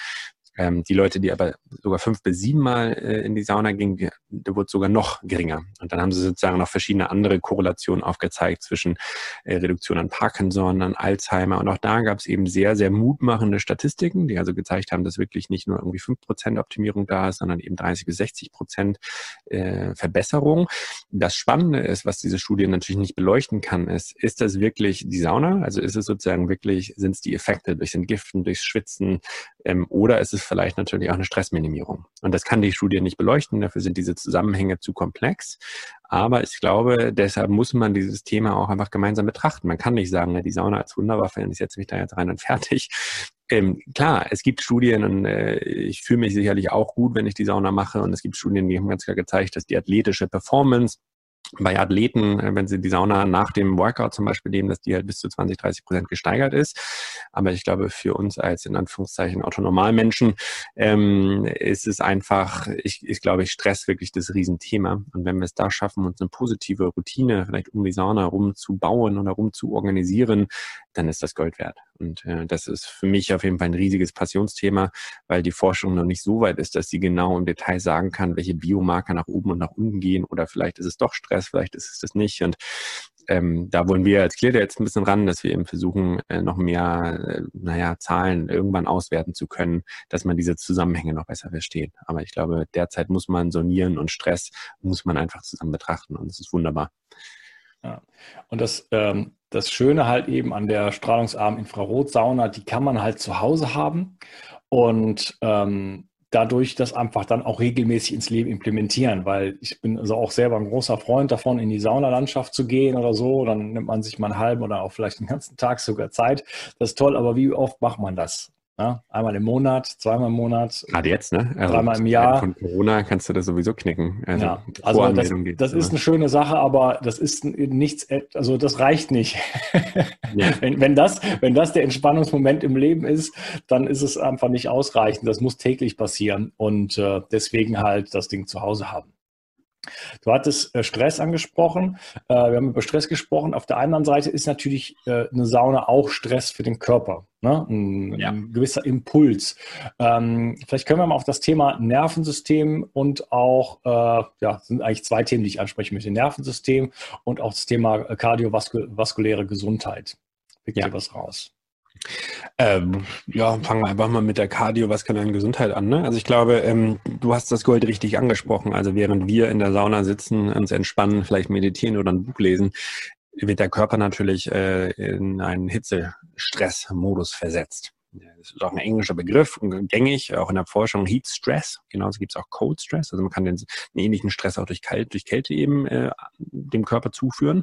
Die Leute, die aber sogar 5 bis 7 Mal in die Sauna gingen, da wurde sogar noch geringer. Und dann haben sie sozusagen noch verschiedene andere Korrelationen aufgezeigt zwischen Reduktion an Parkinson, an Alzheimer. Und auch da gab es eben sehr, sehr mutmachende Statistiken, die also gezeigt haben, dass wirklich nicht nur irgendwie 5% Optimierung da ist, sondern eben 30 bis 60% Verbesserung. Das Spannende ist, was diese Studie natürlich nicht beleuchten kann, ist das wirklich die Sauna? Also ist es sozusagen wirklich, sind es die Effekte durchs Entgiften, durchs Schwitzen, oder ist es vielleicht natürlich auch eine Stressminimierung? Und das kann die Studie nicht beleuchten, dafür sind diese Zusammenhänge zu komplex. Aber ich glaube, deshalb muss man dieses Thema auch einfach gemeinsam betrachten. Man kann nicht sagen, die Sauna als Wunderwaffe, ich setze mich da jetzt rein und fertig. Klar, es gibt Studien und ich fühle mich sicherlich auch gut, wenn ich die Sauna mache. Und es gibt Studien, die haben ganz klar gezeigt, dass die athletische Performance bei Athleten, wenn sie die Sauna nach dem Workout zum Beispiel nehmen, dass die halt bis zu 20-30% gesteigert ist. Aber ich glaube, für uns als in Anführungszeichen Autonormalmenschen ist es einfach, ich glaube, Stress wirklich das Riesenthema. Und wenn wir es da schaffen, uns eine positive Routine vielleicht um die Sauna herum zu bauen oder herum zu organisieren, dann ist das Gold wert. Und das ist für mich auf jeden Fall ein riesiges Passionsthema, weil die Forschung noch nicht so weit ist, dass sie genau im Detail sagen kann, welche Biomarker nach oben und nach unten gehen oder vielleicht ist es doch Stress, vielleicht ist es das nicht. Und da wollen wir als Clear jetzt ein bisschen ran, dass wir eben versuchen, noch mehr Zahlen irgendwann auswerten zu können, dass man diese Zusammenhänge noch besser versteht. Aber ich glaube, derzeit muss man Sonieren und Stress muss man einfach zusammen betrachten und es ist wunderbar. Ja. Und das Schöne halt eben an der strahlungsarmen Infrarotsauna, die kann man halt zu Hause haben und dadurch das einfach dann auch regelmäßig ins Leben implementieren, weil ich bin also auch selber ein großer Freund davon, in die Saunalandschaft zu gehen oder so. Dann nimmt man sich mal einen halben oder auch vielleicht den ganzen Tag sogar Zeit. Das ist toll, aber wie oft macht man das? Ja, einmal im Monat, zweimal im Monat. Gerade jetzt, ne? Also dreimal im Jahr. Von Corona kannst du das sowieso knicken. Also, ja, also das ist eine schöne Sache, aber das ist nichts, also das reicht nicht. Ja. Wenn das der Entspannungsmoment im Leben ist, dann ist es einfach nicht ausreichend. Das muss täglich passieren und deswegen halt das Ding zu Hause haben. Du hattest Stress angesprochen. Wir haben über Stress gesprochen. Auf der anderen Seite ist natürlich eine Sauna auch Stress für den Körper. Ne? Ein gewisser Impuls. Vielleicht können wir mal auf das Thema Nervensystem und auch, sind eigentlich 2 Themen, die ich ansprechen möchte. Nervensystem und auch das Thema kardiovaskuläre Gesundheit. Pick dir was raus. Fangen wir einfach mal mit der kardiovaskulären Gesundheit an. Ne? Also ich glaube, du hast das Gold richtig angesprochen. Also während wir in der Sauna sitzen, uns entspannen, vielleicht meditieren oder ein Buch lesen, wird der Körper natürlich in einen Hitzestressmodus versetzt. Das ist auch ein englischer Begriff und gängig, auch in der Forschung Heat Stress. Genauso gibt es auch Cold Stress. Also man kann einen ähnlichen Stress auch durch Kälte eben dem Körper zuführen.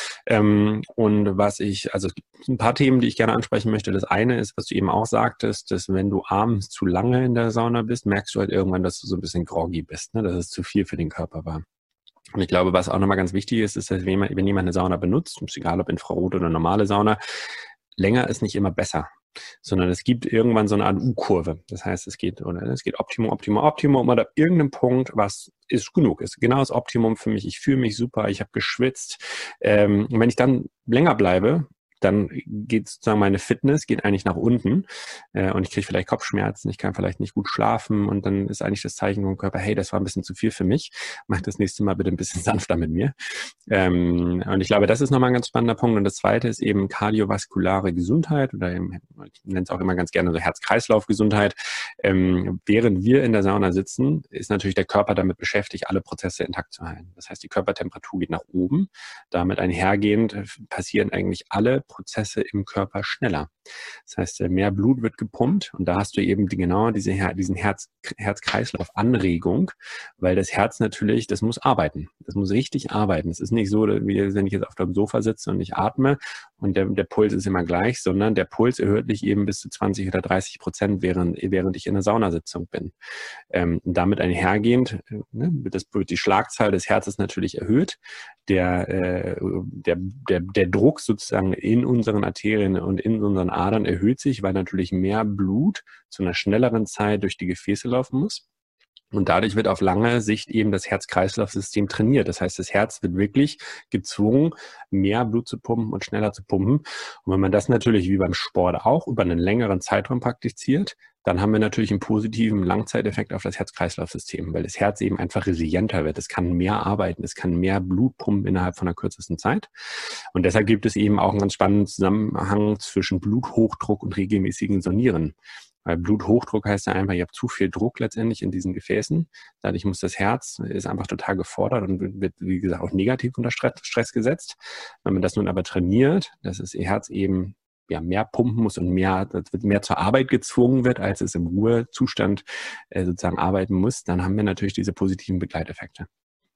Und es gibt ein paar Themen, die ich gerne ansprechen möchte. Das eine ist, was du eben auch sagtest, dass wenn du abends zu lange in der Sauna bist, merkst du halt irgendwann, dass du so ein bisschen groggy bist, ne? Dass es zu viel für den Körper war. Und ich glaube, was auch nochmal ganz wichtig ist, ist, dass wenn jemand eine Sauna benutzt, ist egal ob Infrarot oder normale Sauna, länger ist nicht immer besser, sondern es gibt irgendwann so eine Art U-Kurve. Das heißt, es geht Optimum und ab irgendeinem Punkt, was ist genug, ist genau das Optimum für mich. Ich fühle mich super, ich habe geschwitzt. Und wenn ich dann länger bleibe, dann geht sozusagen meine Fitness geht eigentlich nach unten und ich kriege vielleicht Kopfschmerzen, ich kann vielleicht nicht gut schlafen und dann ist eigentlich das Zeichen vom Körper, hey, das war ein bisschen zu viel für mich, mach das nächste Mal bitte ein bisschen sanfter mit mir. Und ich glaube, das ist nochmal ein ganz spannender Punkt. Und das zweite ist eben kardiovaskulare Gesundheit oder eben, ich nenne es auch immer ganz gerne so Herz-Kreislauf-Gesundheit. Während wir in der Sauna sitzen, ist natürlich der Körper damit beschäftigt, alle Prozesse intakt zu halten. Das heißt, die Körpertemperatur geht nach oben. Damit einhergehend passieren eigentlich alle Prozesse im Körper schneller. Das heißt, mehr Blut wird gepumpt und da hast du eben diesen Herz-Kreislauf-Anregung, weil das Herz natürlich, das muss arbeiten. Das muss richtig arbeiten. Es ist nicht so, wie wenn ich jetzt auf dem Sofa sitze und ich atme und der Puls ist immer gleich, sondern der Puls erhöht sich eben bis zu 20 oder 30%, während ich in einer Saunasitzung bin. Und damit einhergehend, wird die Schlagzahl des Herzens natürlich erhöht. Der Druck sozusagen in unseren Arterien und in unseren Adern erhöht sich, weil natürlich mehr Blut zu einer schnelleren Zeit durch die Gefäße laufen muss. Und dadurch wird auf lange Sicht eben das Herz-Kreislauf-System trainiert. Das heißt, das Herz wird wirklich gezwungen, mehr Blut zu pumpen und schneller zu pumpen. Und wenn man das natürlich wie beim Sport auch über einen längeren Zeitraum praktiziert, dann haben wir natürlich einen positiven Langzeiteffekt auf das Herz-Kreislauf-System, weil das Herz eben einfach resilienter wird. Es kann mehr arbeiten, es kann mehr Blut pumpen innerhalb von der kürzesten Zeit. Und deshalb gibt es eben auch einen ganz spannenden Zusammenhang zwischen Bluthochdruck und regelmäßigen Sonieren. Weil Bluthochdruck heißt ja einfach, ihr habt zu viel Druck letztendlich in diesen Gefäßen. Dadurch muss das Herz, ist einfach total gefordert und wird, wie gesagt, auch negativ unter Stress gesetzt. Wenn man das nun aber trainiert, dass das Herz eben mehr pumpen muss und mehr zur Arbeit gezwungen wird, als es im Ruhezustand sozusagen arbeiten muss, dann haben wir natürlich diese positiven Begleiteffekte.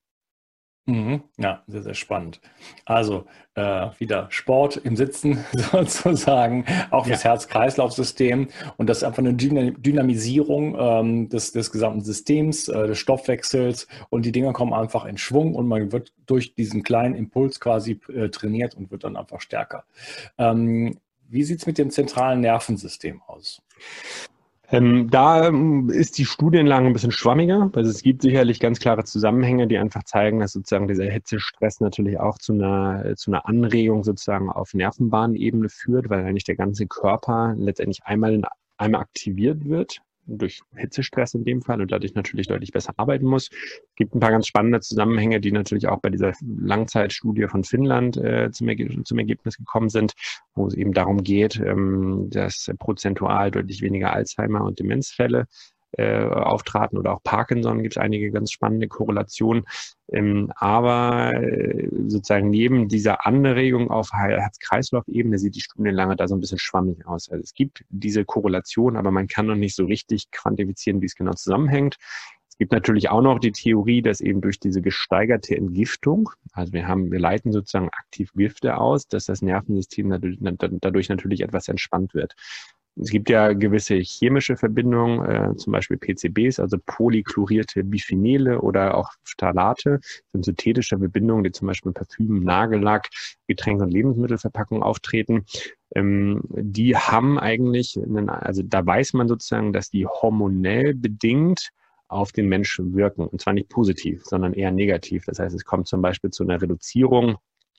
Ja, sehr, sehr spannend. Also wieder Sport im Sitzen sozusagen, auch fürs Herz-Kreislauf-System. Und das ist einfach eine Dynamisierung des gesamten Systems, des Stoffwechsels. Und die Dinger kommen einfach in Schwung und man wird durch diesen kleinen Impuls quasi trainiert und wird dann einfach stärker. Wie sieht es mit dem zentralen Nervensystem aus? Da ist die Studienlage ein bisschen schwammiger. Also es gibt sicherlich ganz klare Zusammenhänge, die einfach zeigen, dass sozusagen dieser Hitzestress natürlich auch zu einer Anregung sozusagen auf Nervenbahnebene führt, weil eigentlich der ganze Körper letztendlich einmal aktiviert wird durch Hitzestress in dem Fall und dadurch natürlich deutlich besser arbeiten muss. Es gibt ein paar ganz spannende Zusammenhänge, die natürlich auch bei dieser Langzeitstudie von Finnland zum Ergebnis gekommen sind, wo es eben darum geht, dass prozentual deutlich weniger Alzheimer- und Demenzfälle auftraten oder auch Parkinson, gibt es einige ganz spannende Korrelationen. Aber sozusagen neben dieser Anregung auf Herz-Kreislauf-Ebene sieht die Studienlage da so ein bisschen schwammig aus. Also es gibt diese Korrelation, aber man kann noch nicht so richtig quantifizieren, wie es genau zusammenhängt. Es gibt natürlich auch noch die Theorie, dass eben durch diese gesteigerte Entgiftung, also wir leiten sozusagen aktiv Gifte aus, dass das Nervensystem dadurch natürlich etwas entspannt wird. Es gibt ja gewisse chemische Verbindungen, zum Beispiel PCBs, also polychlorierte Biphenole oder auch Phthalate, sind synthetische Verbindungen, die zum Beispiel in Parfüm, Nagellack, Getränke- und Lebensmittelverpackungen auftreten. Die haben eigentlich, also da weiß man sozusagen, dass die hormonell bedingt auf den Menschen wirken. Und zwar nicht positiv, sondern eher negativ. Das heißt, es kommt zum Beispiel zu einer Reduzierung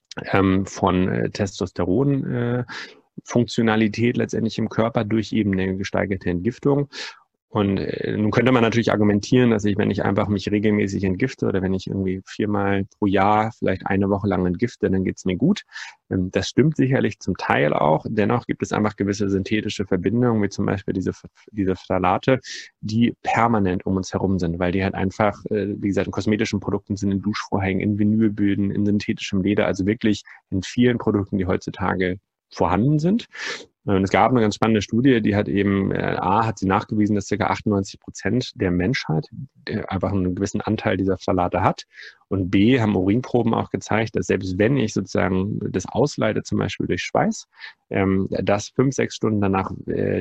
von Testosteron, Funktionalität letztendlich im Körper durch eben eine gesteigerte Entgiftung. Und nun könnte man natürlich argumentieren, dass wenn ich einfach mich regelmäßig entgifte oder wenn ich irgendwie 4-mal pro Jahr vielleicht eine Woche lang entgifte, dann geht's mir gut. Das stimmt sicherlich zum Teil auch. Dennoch gibt es einfach gewisse synthetische Verbindungen, wie zum Beispiel diese Phthalate, die permanent um uns herum sind, weil die halt einfach, wie gesagt, in kosmetischen Produkten sind, in Duschvorhängen, in Vinylböden, in synthetischem Leder, also wirklich in vielen Produkten, die heutzutage vorhanden sind. Und es gab eine ganz spannende Studie, die hat eben, hat sie nachgewiesen, dass ca. 98% der Menschheit einfach einen gewissen Anteil dieser Phthalate hat. Und B, haben Urinproben auch gezeigt, dass selbst wenn ich sozusagen das ausleite, zum Beispiel durch Schweiß, dass 5-6 Stunden danach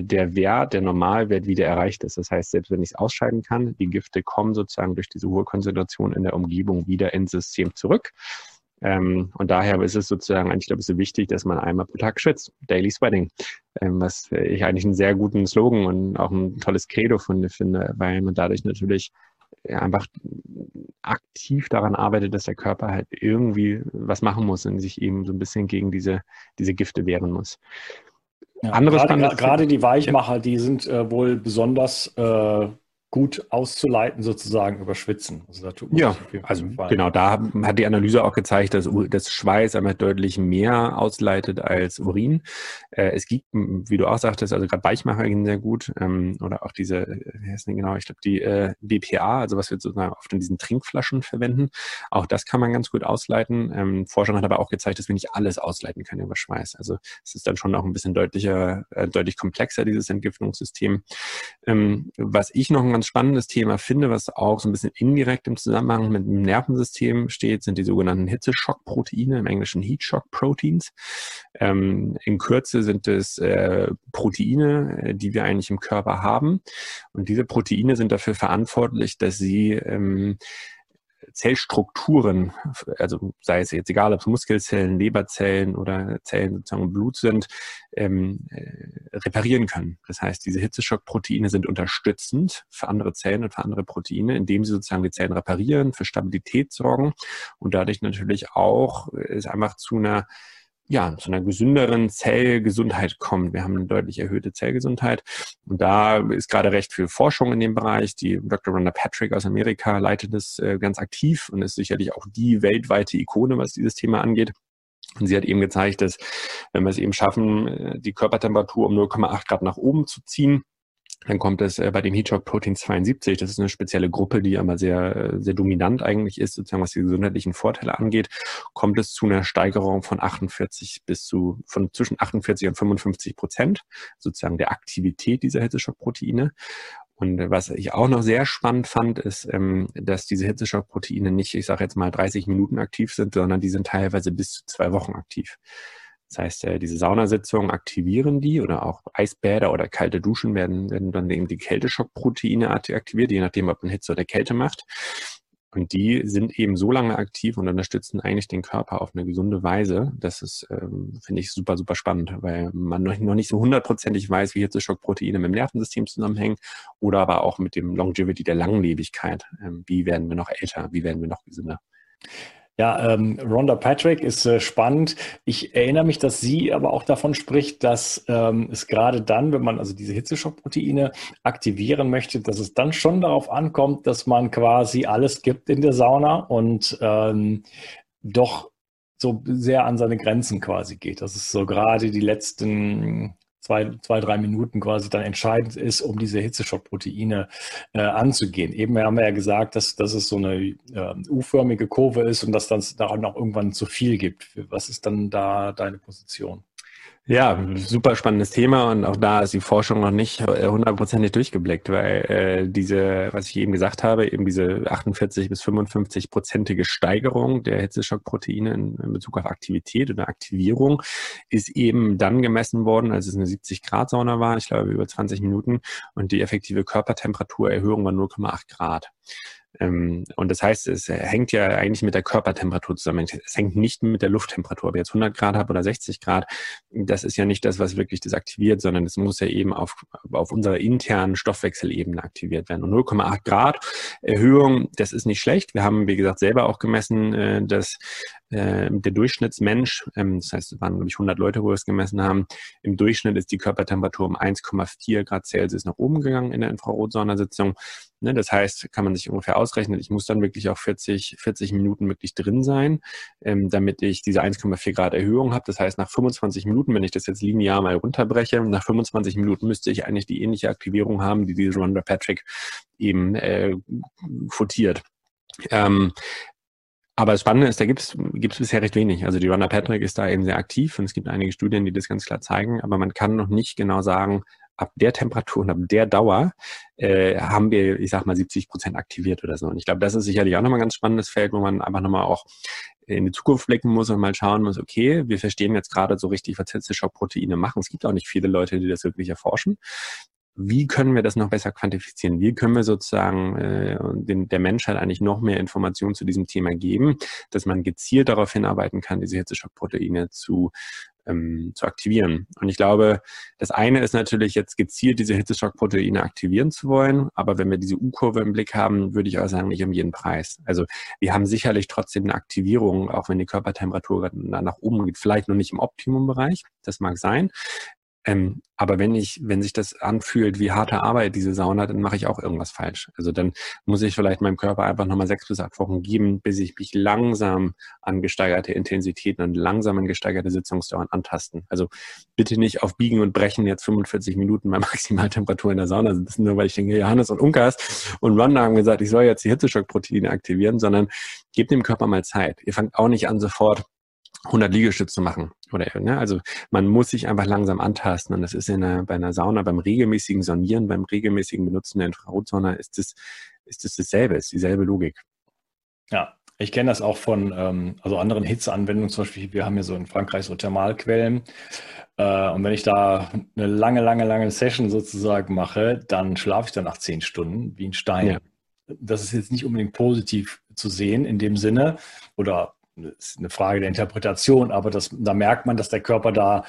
der Normalwert wieder erreicht ist. Das heißt, selbst wenn ich es ausscheiden kann, die Gifte kommen sozusagen durch diese hohe Konzentration in der Umgebung wieder ins System zurück. Und daher ist es sozusagen, ich glaube, es ist wichtig, dass man einmal pro Tag schwitzt. Daily Sweating. Was ich eigentlich einen sehr guten Slogan und auch ein tolles Credo finde, weil man dadurch natürlich einfach aktiv daran arbeitet, dass der Körper halt irgendwie was machen muss und sich eben so ein bisschen gegen diese Gifte wehren muss. Ja, gerade die Weichmacher, die sind wohl besonders gut auszuleiten sozusagen über Schwitzen. Also da tut man sich auf jeden Fall gefallen. Genau, da hat die Analyse auch gezeigt, dass das Schweiß einmal deutlich mehr ausleitet als Urin. Es gibt, wie du auch sagtest, also gerade Weichmacher gehen sehr gut, oder auch diese, wie heißt denn genau, ich glaube die BPA, also was wir sozusagen oft in diesen Trinkflaschen verwenden, auch das kann man ganz gut ausleiten. Forschung hat aber auch gezeigt, dass wir nicht alles ausleiten können über Schweiß. Also es ist dann schon auch ein bisschen deutlich komplexer, dieses Entgiftungssystem. Was ich noch ein ganz spannendes Thema finde, was auch so ein bisschen indirekt im Zusammenhang mit dem Nervensystem steht, sind die sogenannten Hitzeschockproteine, im Englischen Heat Shock Proteins. In Kürze sind es Proteine, die wir eigentlich im Körper haben. Und diese Proteine sind dafür verantwortlich, dass sie Zellstrukturen, also sei es jetzt egal, ob es Muskelzellen, Leberzellen oder Zellen sozusagen im Blut sind, reparieren können. Das heißt, diese Hitzeschockproteine sind unterstützend für andere Zellen und für andere Proteine, indem sie sozusagen die Zellen reparieren, für Stabilität sorgen und dadurch natürlich auch es einfach zu einer ja, zu einer gesünderen Zellgesundheit kommt. Wir haben eine deutlich erhöhte Zellgesundheit. Und da ist gerade recht viel Forschung in dem Bereich. Die Dr. Rhonda Patrick aus Amerika leitet das ganz aktiv und ist sicherlich auch die weltweite Ikone, was dieses Thema angeht. Und sie hat eben gezeigt, dass wenn wir es eben schaffen, die Körpertemperatur um 0,8 Grad nach oben zu ziehen, dann kommt es bei dem Heatshock Protein 72, das ist eine spezielle Gruppe, die aber sehr, sehr dominant eigentlich ist, sozusagen was die gesundheitlichen Vorteile angeht, kommt es zu einer Steigerung von zwischen 48 und 55%, sozusagen der Aktivität dieser Hitzeschockproteine. Und was ich auch noch sehr spannend fand, ist, dass diese Hitzeschockproteine nicht, ich sage jetzt mal 30 Minuten aktiv sind, sondern die sind teilweise bis zu 2 Wochen aktiv. Das heißt, diese Saunasitzungen aktivieren die oder auch Eisbäder oder kalte Duschen werden dann eben die Kälteschockproteine aktiviert, je nachdem, ob man Hitze oder Kälte macht. Und die sind eben so lange aktiv und unterstützen eigentlich den Körper auf eine gesunde Weise. Das ist, finde ich, super, super spannend, weil man noch nicht so hundertprozentig weiß, wie Hitzeschockproteine mit dem Nervensystem zusammenhängen oder aber auch mit dem Longevity der Langlebigkeit. Wie werden wir noch älter? Wie werden wir noch gesünder? Ja, Rhonda Patrick ist spannend. Ich erinnere mich, dass sie aber auch davon spricht, dass es gerade dann, wenn man also diese Hitzeschockproteine aktivieren möchte, dass es dann schon darauf ankommt, dass man quasi alles gibt in der Sauna und doch so sehr an seine Grenzen quasi geht. Dass es so gerade die letzten 3 Minuten quasi dann entscheidend ist, um diese Hitzeschockproteine anzugehen. Eben haben wir ja gesagt, dass es so eine U-förmige Kurve ist und dass dann daran auch irgendwann zu viel gibt. Was ist dann da deine Position? Ja, super spannendes Thema und auch da ist die Forschung noch nicht hundertprozentig durchgeblickt, weil was ich eben gesagt habe, eben diese 48 bis 55-prozentige Steigerung der Hitzeschockproteine in Bezug auf Aktivität oder Aktivierung ist eben dann gemessen worden, als es eine 70-Grad-Sauna war, ich glaube über 20 Minuten und die effektive Körpertemperaturerhöhung war 0,8 Grad. Und das heißt, es hängt ja eigentlich mit der Körpertemperatur zusammen. Es hängt nicht mit der Lufttemperatur. Ob ich jetzt 100 Grad habe oder 60 Grad, das ist ja nicht das, was wirklich das aktiviert, sondern es muss ja eben auf unserer internen Stoffwechselebene aktiviert werden. Und 0,8 Grad Erhöhung, das ist nicht schlecht. Wir haben, wie gesagt, selber auch gemessen, dass der Durchschnittsmensch, das heißt, es waren, glaube ich, 100 Leute, wo wir es gemessen haben, im Durchschnitt ist die Körpertemperatur um 1,4 Grad Celsius nach oben gegangen in der Infrarotsaunersitzung. Das heißt, kann man sich ungefähr ausrechnen, ich muss dann wirklich auch 40 Minuten wirklich drin sein, damit ich diese 1,4 Grad Erhöhung habe. Das heißt, nach 25 Minuten, wenn ich das jetzt linear mal runterbreche, nach 25 Minuten müsste ich eigentlich die ähnliche Aktivierung haben, die diese Rhonda Patrick eben quotiert. Aber das Spannende ist, da gibt's bisher recht wenig. Also die Rhonda Patrick ist da eben sehr aktiv und es gibt einige Studien, die das ganz klar zeigen, aber man kann noch nicht genau sagen, ab der Temperatur und ab der Dauer haben wir, ich sag mal, 70% aktiviert oder so. Und ich glaube, das ist sicherlich auch nochmal ein ganz spannendes Feld, wo man einfach nochmal auch in die Zukunft blicken muss und mal schauen muss, okay, wir verstehen jetzt gerade so richtig, was Hitzeschockproteine machen. Es gibt auch nicht viele Leute, die das wirklich erforschen. Wie können wir das noch besser quantifizieren? Wie können wir sozusagen der Menschheit eigentlich noch mehr Informationen zu diesem Thema geben, dass man gezielt darauf hinarbeiten kann, diese Hitzeschockproteine zu aktivieren. Und ich glaube, das eine ist natürlich jetzt gezielt diese Hitzeschockproteine aktivieren zu wollen, aber wenn wir diese U-Kurve im Blick haben, würde ich auch sagen, nicht um jeden Preis. Also wir haben sicherlich trotzdem eine Aktivierung, auch wenn die Körpertemperatur nach oben geht, vielleicht noch nicht im Optimumbereich, das mag sein. Aber wenn sich das anfühlt wie harte Arbeit, diese Sauna, dann mache ich auch irgendwas falsch. Also dann muss ich vielleicht meinem Körper einfach nochmal 6 bis 8 Wochen geben, bis ich mich langsam an gesteigerte Intensitäten und langsam an gesteigerte Sitzungsdauern antasten. Also bitte nicht auf Biegen und Brechen jetzt 45 Minuten bei Maximaltemperatur in der Sauna sitzen, nur weil ich denke, Johannes und Unkas und Rhonda haben gesagt, ich soll jetzt die Hitzeschockproteine aktivieren, sondern gebt dem Körper mal Zeit. Ihr fangt auch nicht an, sofort 100 Liegestütze zu machen. Also man muss sich einfach langsam antasten und das ist bei einer Sauna, beim regelmäßigen Sonieren, beim regelmäßigen Benutzen der Infrarotsauna ist es dasselbe, ist dieselbe Logik. Ja, ich kenne das auch von anderen Hitzeanwendungen. Zum Beispiel, wir haben hier so in Frankreich so Thermalquellen und wenn ich da eine lange Session sozusagen mache, dann schlafe ich dann nach 10 Stunden wie ein Stein. Ja. Das ist jetzt nicht unbedingt positiv zu sehen in dem Sinne oder das ist eine Frage der Interpretation, aber da merkt man, dass der Körper da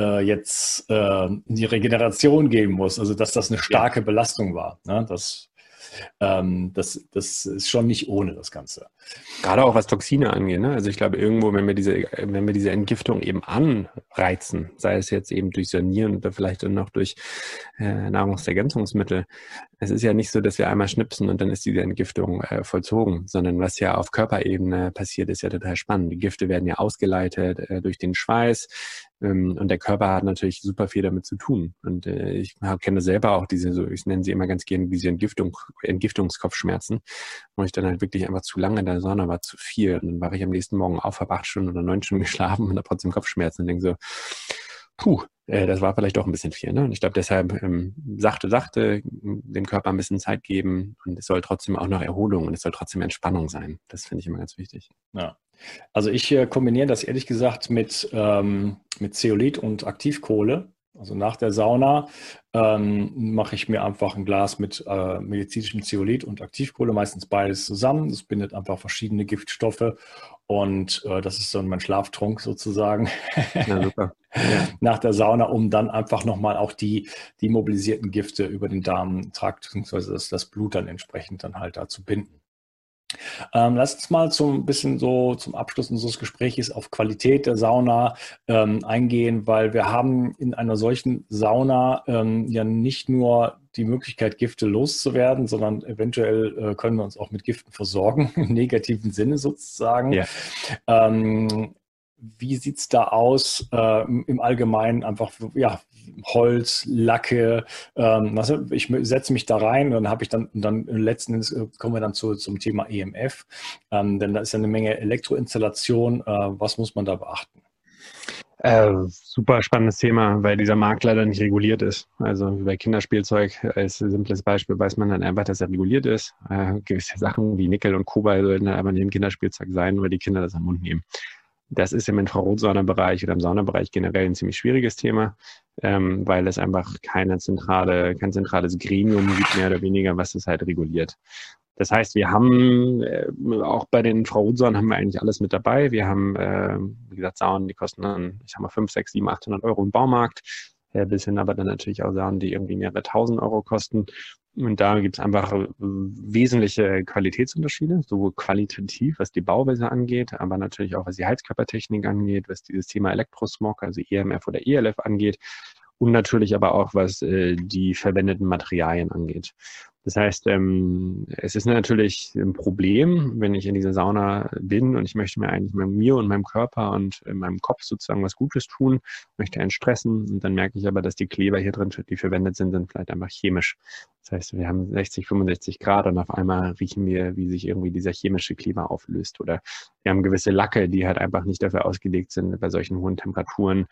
jetzt in die Regeneration gehen muss, also dass das eine starke Belastung war. Ne? Das das ist schon nicht ohne das Ganze. Gerade auch was Toxine angeht, ne? Also ich glaube, irgendwo, wenn wir diese Entgiftung eben anreizen, sei es jetzt eben durch Sanieren oder vielleicht dann noch durch Nahrungsergänzungsmittel, es ist ja nicht so, dass wir einmal schnipsen und dann ist diese Entgiftung vollzogen, sondern was ja auf Körperebene passiert, ist ja total spannend. Die Gifte werden ja ausgeleitet durch den Schweiß, und der Körper hat natürlich super viel damit zu tun. Und ich kenne selber auch ich nenne sie immer ganz gerne diese Entgiftungskopfschmerzen, wo ich dann halt wirklich einfach zu lange in der Sonne war, zu viel. Und dann war ich am nächsten Morgen auf, habe 8 Stunden oder 9 Stunden geschlafen und habe trotzdem Kopfschmerzen und denke so, das war vielleicht doch ein bisschen viel. Ne? Und ich glaube, deshalb sachte, dem Körper ein bisschen Zeit geben und es soll trotzdem auch noch Erholung und es soll trotzdem Entspannung sein. Das finde ich immer ganz wichtig. Ja. Also ich kombiniere das ehrlich gesagt mit Zeolit und Aktivkohle. Also nach der Sauna mache ich mir einfach ein Glas mit medizinischem Zeolit und Aktivkohle, meistens beides zusammen. Das bindet einfach verschiedene Giftstoffe und das ist so mein Schlaftrunk sozusagen. Ja, super. Ja. Nach der Sauna, um dann einfach nochmal auch die mobilisierten Gifte über den Darmtrakt bzw. das Blut dann entsprechend dann halt da zu binden. Lass uns mal zum Abschluss unseres Gesprächs auf Qualität der Sauna eingehen, weil wir haben in einer solchen Sauna ja nicht nur die Möglichkeit, Gifte loszuwerden, sondern eventuell können wir uns auch mit Giften versorgen, im negativen Sinne sozusagen. Ja. Wie sieht es da aus im Allgemeinen? Einfach, ja, Holz, Lacke. Ich setze mich da rein und dann letzten Endes kommen wir dann zum Thema EMF. Denn da ist ja eine Menge Elektroinstallation. Was muss man da beachten? Super spannendes Thema, weil dieser Markt leider nicht reguliert ist. Also bei Kinderspielzeug als simples Beispiel weiß man dann einfach, dass er reguliert ist. Gewisse Sachen wie Nickel und Kobalt sollten dann aber neben Kinderspielzeug sein, weil die Kinder das am Mund nehmen. Das ist im Infrarotsaunenbereich oder im Saunabereich generell ein ziemlich schwieriges Thema, weil es einfach kein zentrales Gremium gibt, mehr oder weniger, was das halt reguliert. Das heißt, wir haben auch bei den Infrarotsaunen haben wir eigentlich alles mit dabei. Wir haben, wie gesagt, Saunen, die kosten dann, 5, 6, 7, 800 Euro im Baumarkt, bis hin aber dann natürlich auch Saunen, die irgendwie mehrere tausend Euro kosten. Und da gibt es einfach wesentliche Qualitätsunterschiede, sowohl qualitativ, was die Bauweise angeht, aber natürlich auch, was die Heizkörpertechnik angeht, was dieses Thema Elektrosmog, also EMF oder ELF angeht und natürlich aber auch, was die verwendeten Materialien angeht. Das heißt, es ist natürlich ein Problem, wenn ich in dieser Sauna bin und ich möchte mir eigentlich mir und meinem Körper und meinem Kopf sozusagen was Gutes tun, möchte entstressen und dann merke ich aber, dass die Kleber hier drin, die verwendet sind vielleicht einfach chemisch. Das heißt, wir haben 60, 65 Grad und auf einmal riechen wir, wie sich irgendwie dieser chemische Kleber auflöst. Oder wir haben gewisse Lacke, die halt einfach nicht dafür ausgelegt sind, bei solchen hohen Temperaturen,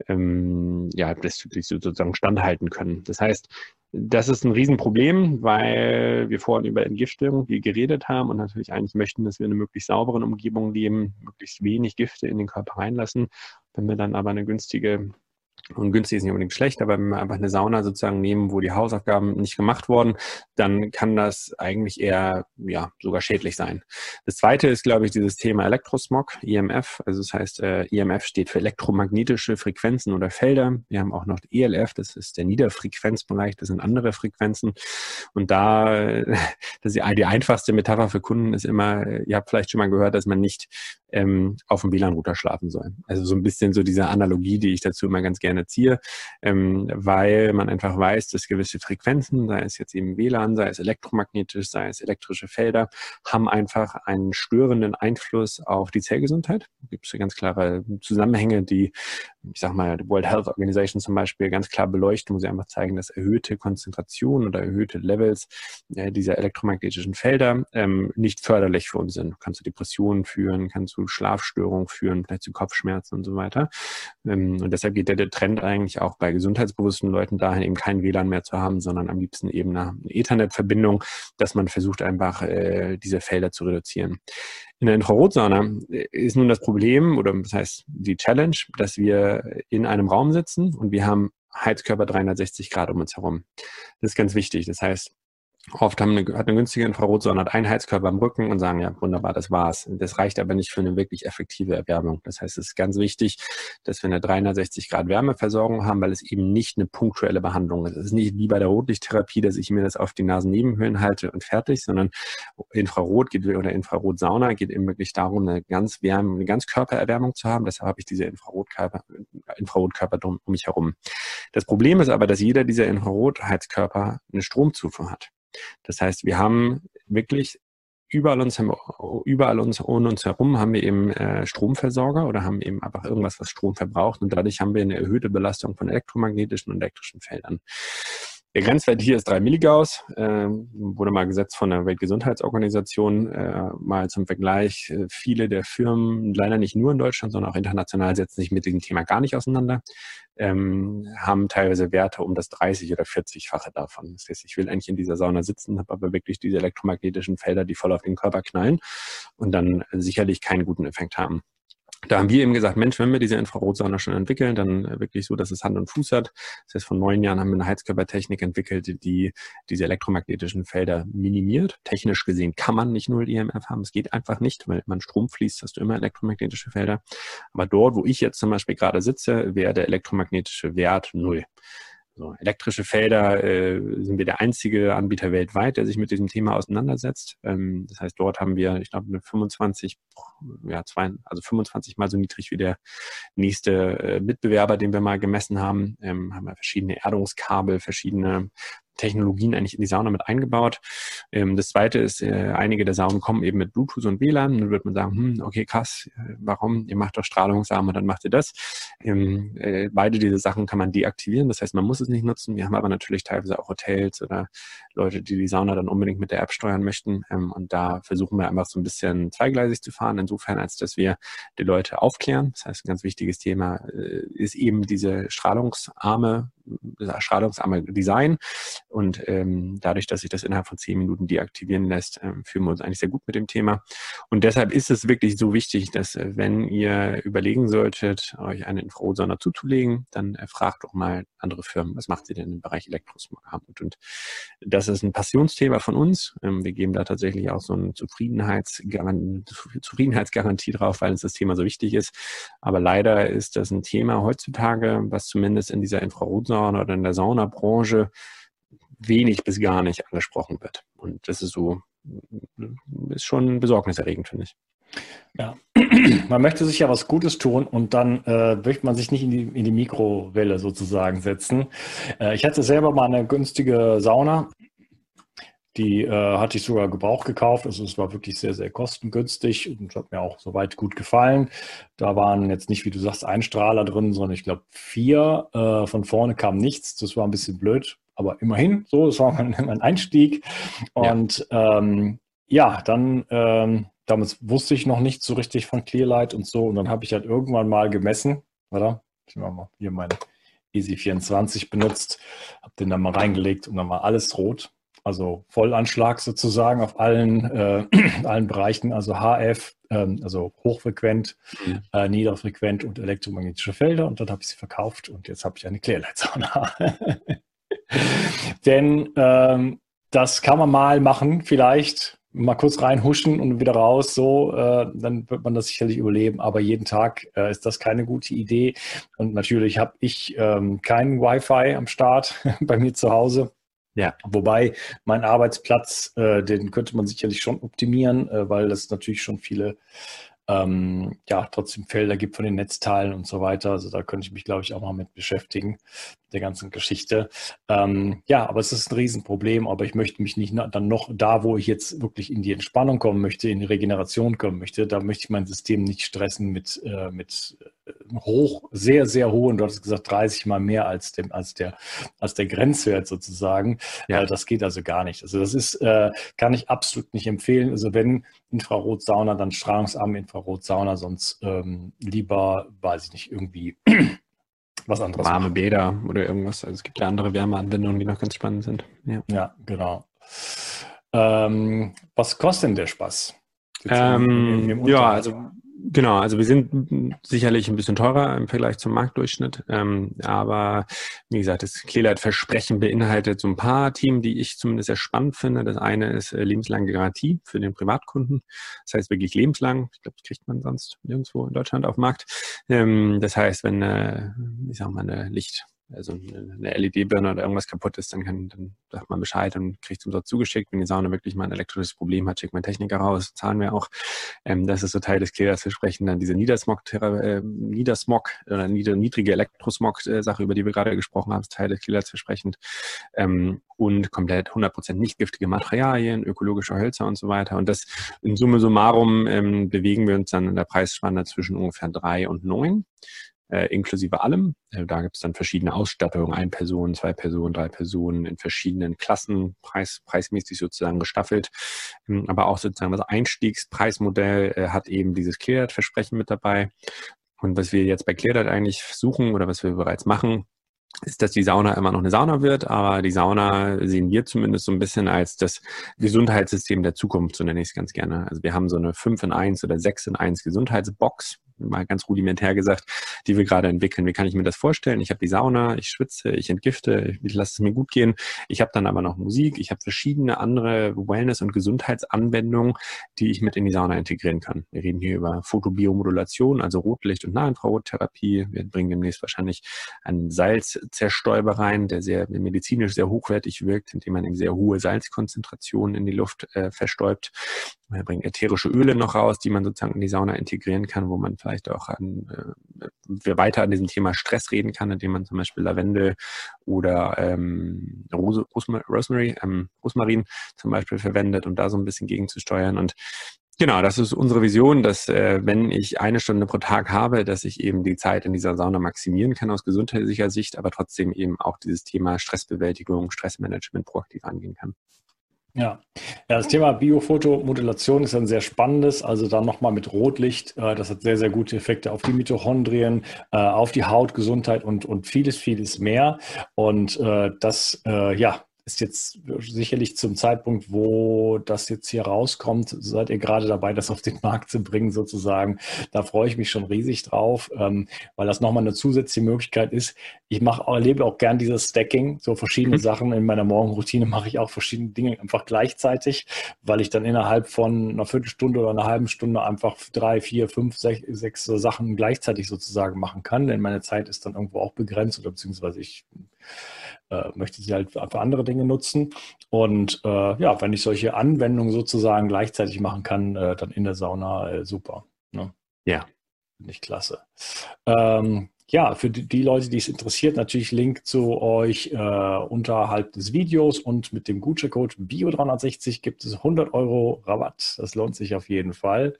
das sozusagen standhalten können. Das heißt, das ist ein Riesenproblem, weil wir vorhin über Entgiftung geredet haben und natürlich eigentlich möchten, dass wir in einer möglichst sauberen Umgebung leben, möglichst wenig Gifte in den Körper reinlassen. Wenn wir dann aber eine günstig ist nicht unbedingt schlecht, aber wenn wir einfach eine Sauna sozusagen nehmen, wo die Hausaufgaben nicht gemacht wurden, dann kann das eigentlich eher, sogar schädlich sein. Das zweite ist, glaube ich, dieses Thema Elektrosmog, EMF. Also das heißt, EMF steht für elektromagnetische Frequenzen oder Felder. Wir haben auch noch ELF, das ist der Niederfrequenzbereich, das sind andere Frequenzen. Und die einfachste Metapher für Kunden ist immer, ihr habt vielleicht schon mal gehört, dass man nicht auf dem WLAN-Router schlafen soll. Also so ein bisschen so diese Analogie, die ich dazu immer ganz gerne ziehe, weil man einfach weiß, dass gewisse Frequenzen, sei es jetzt eben WLAN, sei es elektromagnetisch, sei es elektrische Felder, haben einfach einen störenden Einfluss auf die Zellgesundheit. Da gibt es ganz klare Zusammenhänge, die, die World Health Organization zum Beispiel ganz klar beleuchten, wo sie einfach zeigen, dass erhöhte Konzentrationen oder erhöhte Levels dieser elektromagnetischen Felder nicht förderlich für uns sind. Kann zu Depressionen führen, kann zu Schlafstörungen führen, vielleicht zu Kopfschmerzen und so weiter. Und deshalb geht der Trend eigentlich auch bei gesundheitsbewussten Leuten dahin, eben kein WLAN mehr zu haben, sondern am liebsten eben eine Ethernet-Verbindung, dass man versucht einfach diese Felder zu reduzieren. In der Infrarotsauna ist nun das Problem, oder das heißt die Challenge, dass wir in einem Raum sitzen und wir haben Heizkörper 360 Grad um uns herum. Das ist ganz wichtig. Das heißt, Oft hat eine günstige Infrarotsonde, hat einen Heizkörper am Rücken und sagen, ja, wunderbar, das war's. Das reicht aber nicht für eine wirklich effektive Erwärmung. Das heißt, es ist ganz wichtig, dass wir eine 360 Grad Wärmeversorgung haben, weil es eben nicht eine punktuelle Behandlung ist. Es ist nicht wie bei der Rotlichttherapie, dass ich mir das auf die Nasennebenhöhlen halte und fertig, sondern Infrarotsauna geht eben wirklich darum, eine ganz Körpererwärmung zu haben. Deshalb habe ich diese Infrarotkörper um mich herum. Das Problem ist aber, dass jeder dieser Infrarotheizkörper eine Stromzufuhr hat. Das heißt, wir haben wirklich überall um uns herum haben wir eben Stromversorger oder haben eben einfach irgendwas, was Strom verbraucht, und dadurch haben wir eine erhöhte Belastung von elektromagnetischen und elektrischen Feldern. Der Grenzwert hier ist 3 Milligauss, wurde mal gesetzt von der Weltgesundheitsorganisation. Mal zum Vergleich, viele der Firmen, leider nicht nur in Deutschland, sondern auch international, setzen sich mit diesem Thema gar nicht auseinander, haben teilweise Werte um das 30- oder 40-fache davon. Das heißt, ich will eigentlich in dieser Sauna sitzen, habe aber wirklich diese elektromagnetischen Felder, die voll auf den Körper knallen und dann sicherlich keinen guten Effekt haben. Da haben wir eben gesagt, Mensch, wenn wir diese Infrarotsauna schon entwickeln, dann wirklich so, dass es Hand und Fuß hat. Das heißt, vor 9 Jahren haben wir eine Heizkörpertechnik entwickelt, die diese elektromagnetischen Felder minimiert. Technisch gesehen kann man nicht 0 EMF haben. Es geht einfach nicht, weil wenn Strom fließt, hast du immer elektromagnetische Felder. Aber dort, wo ich jetzt zum Beispiel gerade sitze, wäre der elektromagnetische Wert 0. So, elektrische Felder sind wir der einzige Anbieter weltweit, der sich mit diesem Thema auseinandersetzt. Das heißt, dort haben wir, ich glaube, 25 mal so niedrig wie der nächste Mitbewerber, den wir mal gemessen haben. Haben wir verschiedene Erdungskabel, verschiedene Technologien eigentlich in die Sauna mit eingebaut. Das Zweite ist, einige der Saunen kommen eben mit Bluetooth und WLAN. Dann wird man sagen, okay, krass, warum? Ihr macht doch strahlungsarm und dann macht ihr das. Beide diese Sachen kann man deaktivieren. Das heißt, man muss es nicht nutzen. Wir haben aber natürlich teilweise auch Hotels oder Leute, die die Sauna dann unbedingt mit der App steuern möchten. Und da versuchen wir einfach so ein bisschen zweigleisig zu fahren, insofern, als dass wir die Leute aufklären. Das heißt, ein ganz wichtiges Thema ist eben diese strahlungsarme Design. Und dadurch, dass sich das innerhalb von 10 Minuten deaktivieren lässt, fühlen wir uns eigentlich sehr gut mit dem Thema. Und deshalb ist es wirklich so wichtig, dass wenn ihr überlegen solltet, euch eine Infrarotsauna zuzulegen, dann fragt doch mal andere Firmen, was macht ihr denn im Bereich Elektrosmog? Und das ist ein Passionsthema von uns. Wir geben da tatsächlich auch so eine Zufriedenheitsgarantie drauf, weil uns das Thema so wichtig ist. Aber leider ist das ein Thema heutzutage, was zumindest in dieser Infrarotsauna oder in der Saunabranche wenig bis gar nicht angesprochen wird. Und das ist schon besorgniserregend, finde ich. Ja, man möchte sich ja was Gutes tun und dann möchte man sich nicht in die Mikrowelle sozusagen setzen. Ich hatte selber mal eine günstige Sauna, die hatte ich sogar Gebrauch gekauft. Also es war wirklich sehr, sehr kostengünstig und hat mir auch soweit gut gefallen. Da waren jetzt nicht, wie du sagst, ein Strahler drin, sondern ich glaube 4. Von vorne kam nichts. Das war ein bisschen blöd, aber immerhin so. Das war mein Einstieg. Und dann damals wusste ich noch nicht so richtig von Clearlight und so. Und dann habe ich halt irgendwann mal gemessen. Warte, ich mache mal hier meine Easy 24 benutzt, habe den dann mal reingelegt und dann war alles rot. Also Vollanschlag sozusagen auf allen Bereichen, also HF, also hochfrequent, niederfrequent und elektromagnetische Felder. Und dann habe ich sie verkauft und jetzt habe ich eine Clearlight-Sauna. Denn das kann man mal machen, vielleicht mal kurz reinhuschen und wieder raus, so, dann wird man das sicherlich überleben, aber jeden Tag ist das keine gute Idee. Und natürlich habe ich keinen Wi-Fi am Start bei mir zu Hause. Ja, wobei mein Arbeitsplatz, den könnte man sicherlich schon optimieren, weil es natürlich schon viele trotzdem Felder gibt von den Netzteilen und so weiter. Also da könnte ich mich, glaube ich, auch mal mit beschäftigen, der ganzen Geschichte. Aber es ist ein Riesenproblem, aber ich möchte mich nicht dann noch da, wo ich jetzt wirklich in die Entspannung kommen möchte, in die Regeneration kommen möchte, da möchte ich mein System nicht stressen mit sehr, sehr hohen, du hattest gesagt 30 mal mehr als der Grenzwert sozusagen. Ja. Das geht also gar nicht. Also das kann ich absolut nicht empfehlen. Also wenn Infrarotsauna, dann strahlungsarme Infrarotsauna, sonst lieber, weiß ich nicht, irgendwie was anderes. Warme Bäder oder irgendwas. Also es gibt ja andere Wärmeanwendungen, die noch ganz spannend sind. Ja, genau. Was kostet denn der Spaß? Genau, also wir sind sicherlich ein bisschen teurer im Vergleich zum Marktdurchschnitt, aber wie gesagt, das Clearlight-Versprechen beinhaltet so ein paar Themen, die ich zumindest sehr spannend finde. Das eine ist lebenslange Garantie für den Privatkunden. Das heißt wirklich lebenslang. Ich glaube, das kriegt man sonst nirgendwo in Deutschland auf dem Markt. Das heißt, wenn ich sag mal, also eine LED-Birne oder irgendwas kaputt ist, dann sagt man Bescheid und kriegt es umsonst zugeschickt. Wenn die Sauna wirklich mal ein elektrisches Problem hat, schickt man Techniker raus, zahlen wir auch. Das ist so Teil des Clearlight-Versprechens. Dann diese Niedersmog oder niedrige Elektrosmog-Sache, über die wir gerade gesprochen haben, ist Teil des Clearlight-Versprechens. Und komplett 100% nicht giftige Materialien, ökologische Hölzer und so weiter. Und das in Summe summarum bewegen wir uns dann in der Preisspanne zwischen ungefähr 3 und 9. Inklusive allem. Da gibt es dann verschiedene Ausstattungen, 1 Person, 2 Personen, 3 Personen in verschiedenen Klassen, preismäßig sozusagen gestaffelt. Aber auch sozusagen das Einstiegspreismodell hat eben dieses Clearlight-Versprechen mit dabei. Und was wir jetzt bei Clearlight eigentlich suchen oder was wir bereits machen, ist, dass die Sauna immer noch eine Sauna wird, aber die Sauna sehen wir zumindest so ein bisschen als das Gesundheitssystem der Zukunft, so nenne ich es ganz gerne. Also wir haben so eine 5-in-1 oder 6-in-1 Gesundheitsbox, mal ganz rudimentär gesagt, die wir gerade entwickeln. Wie kann ich mir das vorstellen? Ich habe die Sauna, ich schwitze, ich entgifte, ich lasse es mir gut gehen. Ich habe dann aber noch Musik, ich habe verschiedene andere Wellness- und Gesundheitsanwendungen, die ich mit in die Sauna integrieren kann. Wir reden hier über Photobiomodulation, also Rotlicht- und Nahinfrarottherapie. Wir bringen demnächst wahrscheinlich einen Salzzerstäuber rein, der medizinisch sehr hochwertig wirkt, indem man eben sehr hohe Salzkonzentrationen in die Luft verstäubt. Wir bringen ätherische Öle noch raus, die man sozusagen in die Sauna integrieren kann, wo man vielleicht auch weiter an diesem Thema Stress reden kann, indem man zum Beispiel Lavendel oder Rosmarin zum Beispiel verwendet, um da so ein bisschen gegenzusteuern. Und genau, das ist unsere Vision, dass wenn ich 1 Stunde pro Tag habe, dass ich eben die Zeit in dieser Sauna maximieren kann aus gesundheitlicher Sicht, aber trotzdem eben auch dieses Thema Stressbewältigung, Stressmanagement proaktiv angehen kann. Ja, das Thema Biofotomodulation ist ein sehr spannendes, also dann nochmal mit Rotlicht, das hat sehr, sehr gute Effekte auf die Mitochondrien, auf die Hautgesundheit und vieles, vieles mehr. Und das ist jetzt sicherlich zum Zeitpunkt, wo das jetzt hier rauskommt, seid ihr gerade dabei, das auf den Markt zu bringen sozusagen. Da freue ich mich schon riesig drauf, weil das nochmal eine zusätzliche Möglichkeit ist. Ich erlebe auch gern dieses Stacking, so verschiedene Sachen. In meiner Morgenroutine mache ich auch verschiedene Dinge einfach gleichzeitig, weil ich dann innerhalb von einer Viertelstunde oder einer halben Stunde einfach 3, 4, 5, 6 so Sachen gleichzeitig sozusagen machen kann. Denn meine Zeit ist dann irgendwo auch begrenzt oder beziehungsweise ich möchte sie halt für andere Dinge nutzen. Und wenn ich solche Anwendungen sozusagen gleichzeitig machen kann, dann in der Sauna super. Ne? Ja. Finde ich klasse. Für die Leute, die es interessiert, natürlich Link zu euch unterhalb des Videos und mit dem Gutscheincode BIO360 gibt es 100 € Rabatt. Das lohnt sich auf jeden Fall.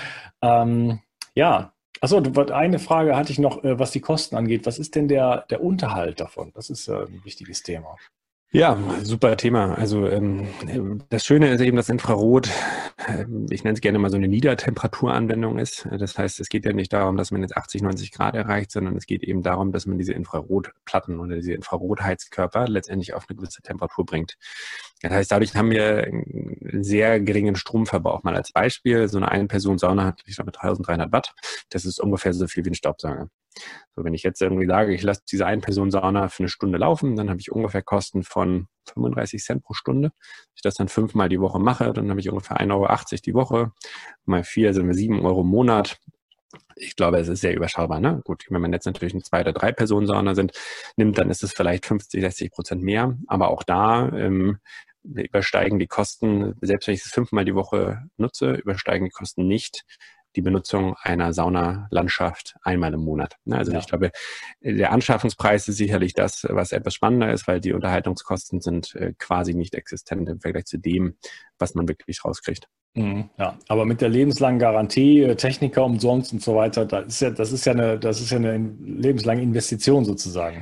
Achso, eine Frage hatte ich noch, was die Kosten angeht. Was ist denn der Unterhalt davon? Das ist ein wichtiges Thema. Ja, super Thema. Also das Schöne ist eben, dass Infrarot, ich nenne es gerne mal so eine Niedertemperaturanwendung ist. Das heißt, es geht ja nicht darum, dass man jetzt 80, 90 Grad erreicht, sondern es geht eben darum, dass man diese Infrarotplatten oder diese Infrarotheizkörper letztendlich auf eine gewisse Temperatur bringt. Das heißt, dadurch haben wir einen sehr geringen Stromverbrauch. Mal als Beispiel, so eine Ein-Personen-Sauna hat, ich glaube, 1300 Watt. Das ist ungefähr so viel wie ein Staubsauger. So, wenn ich jetzt irgendwie sage, ich lasse diese Ein-Personen-Sauna für 1 Stunde laufen, dann habe ich ungefähr Kosten von 35 Cent pro Stunde. Wenn ich das dann 5-mal die Woche mache, dann habe ich ungefähr 1,80 € die Woche. Mal 4 sind wir 7 € im Monat. Ich glaube, es ist sehr überschaubar. Ne? Gut, wenn man jetzt natürlich eine 2- oder 3-Personen-Sauna nimmt, dann ist es vielleicht 50-60% mehr. Aber auch da übersteigen die Kosten, selbst wenn ich es 5-mal die Woche nutze, übersteigen die Kosten nicht die Benutzung einer Saunalandschaft einmal im Monat. Also Ich glaube, der Anschaffungspreis ist sicherlich das, was etwas spannender ist, weil die Unterhaltungskosten sind quasi nicht existent im Vergleich zu dem, was man wirklich rauskriegt. Ja, aber mit der lebenslangen Garantie, Techniker umsonst und so weiter, das ist ja eine lebenslange Investition sozusagen.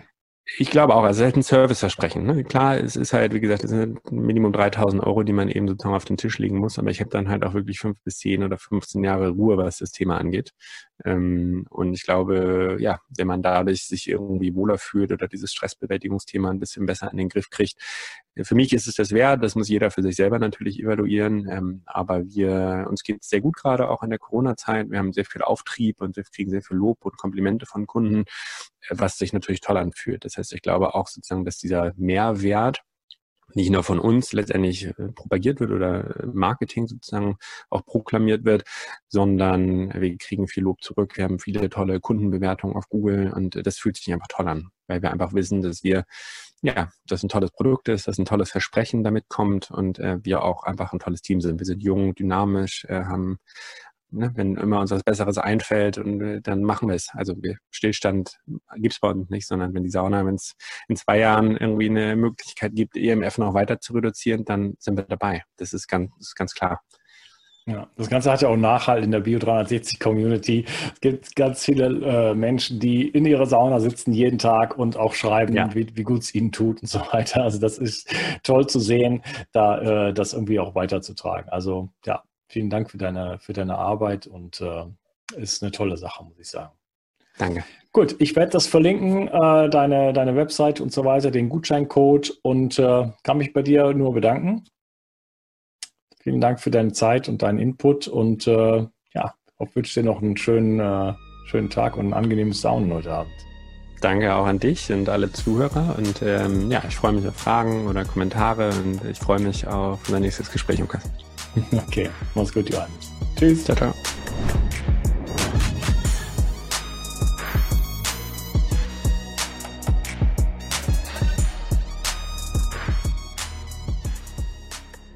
Ich glaube auch, also es ist halt ein Serviceversprechen. Ne? Klar, es ist halt, wie gesagt, es sind Minimum 3.000 Euro, die man eben sozusagen auf den Tisch legen muss, aber ich habe dann halt auch wirklich 5 bis 10 oder 15 Jahre Ruhe, was das Thema angeht. Und ich glaube, ja, wenn man dadurch sich irgendwie wohler fühlt oder dieses Stressbewältigungsthema ein bisschen besser in den Griff kriegt, für mich ist es das wert, das muss jeder für sich selber natürlich evaluieren, aber uns geht es sehr gut gerade auch in der Corona-Zeit. Wir haben sehr viel Auftrieb und wir kriegen sehr viel Lob und Komplimente von Kunden, was sich natürlich toll anfühlt. Das heißt, ich glaube auch sozusagen, dass dieser Mehrwert nicht nur von uns letztendlich propagiert wird oder Marketing sozusagen auch proklamiert wird, sondern wir kriegen viel Lob zurück. Wir haben viele tolle Kundenbewertungen auf Google und das fühlt sich einfach toll an, weil wir einfach wissen, dass das ein tolles Produkt ist, dass ein tolles Versprechen damit kommt und wir auch einfach ein tolles Team sind. Wir sind jung, dynamisch, wenn immer uns was Besseres einfällt und dann machen wir es. Also Stillstand gibt es bei uns nicht, sondern wenn die Sauna, wenn es in 2 Jahren irgendwie eine Möglichkeit gibt, EMF noch weiter zu reduzieren, dann sind wir dabei. Das ist ganz klar. Ja, das Ganze hat ja auch Nachhalt in der Bio360-Community. Es gibt ganz viele Menschen, die in ihrer Sauna sitzen jeden Tag und auch schreiben, wie gut es ihnen tut und so weiter. Also das ist toll zu sehen, da das irgendwie auch weiterzutragen. Also ja, vielen Dank für deine Arbeit und ist eine tolle Sache, muss ich sagen. Danke. Gut, ich werde das verlinken, deine Website und so weiter, den Gutscheincode und kann mich bei dir nur bedanken. Vielen Dank für deine Zeit und deinen Input und ich wünsche dir noch einen schönen Tag und ein angenehmes Saunen heute Abend. Danke auch an dich und alle Zuhörer und ich freue mich auf Fragen oder Kommentare und ich freue mich auf unser nächstes Gespräch, Lukas. Okay, mach's gut, Johannes. Tschüss. Ciao, ciao.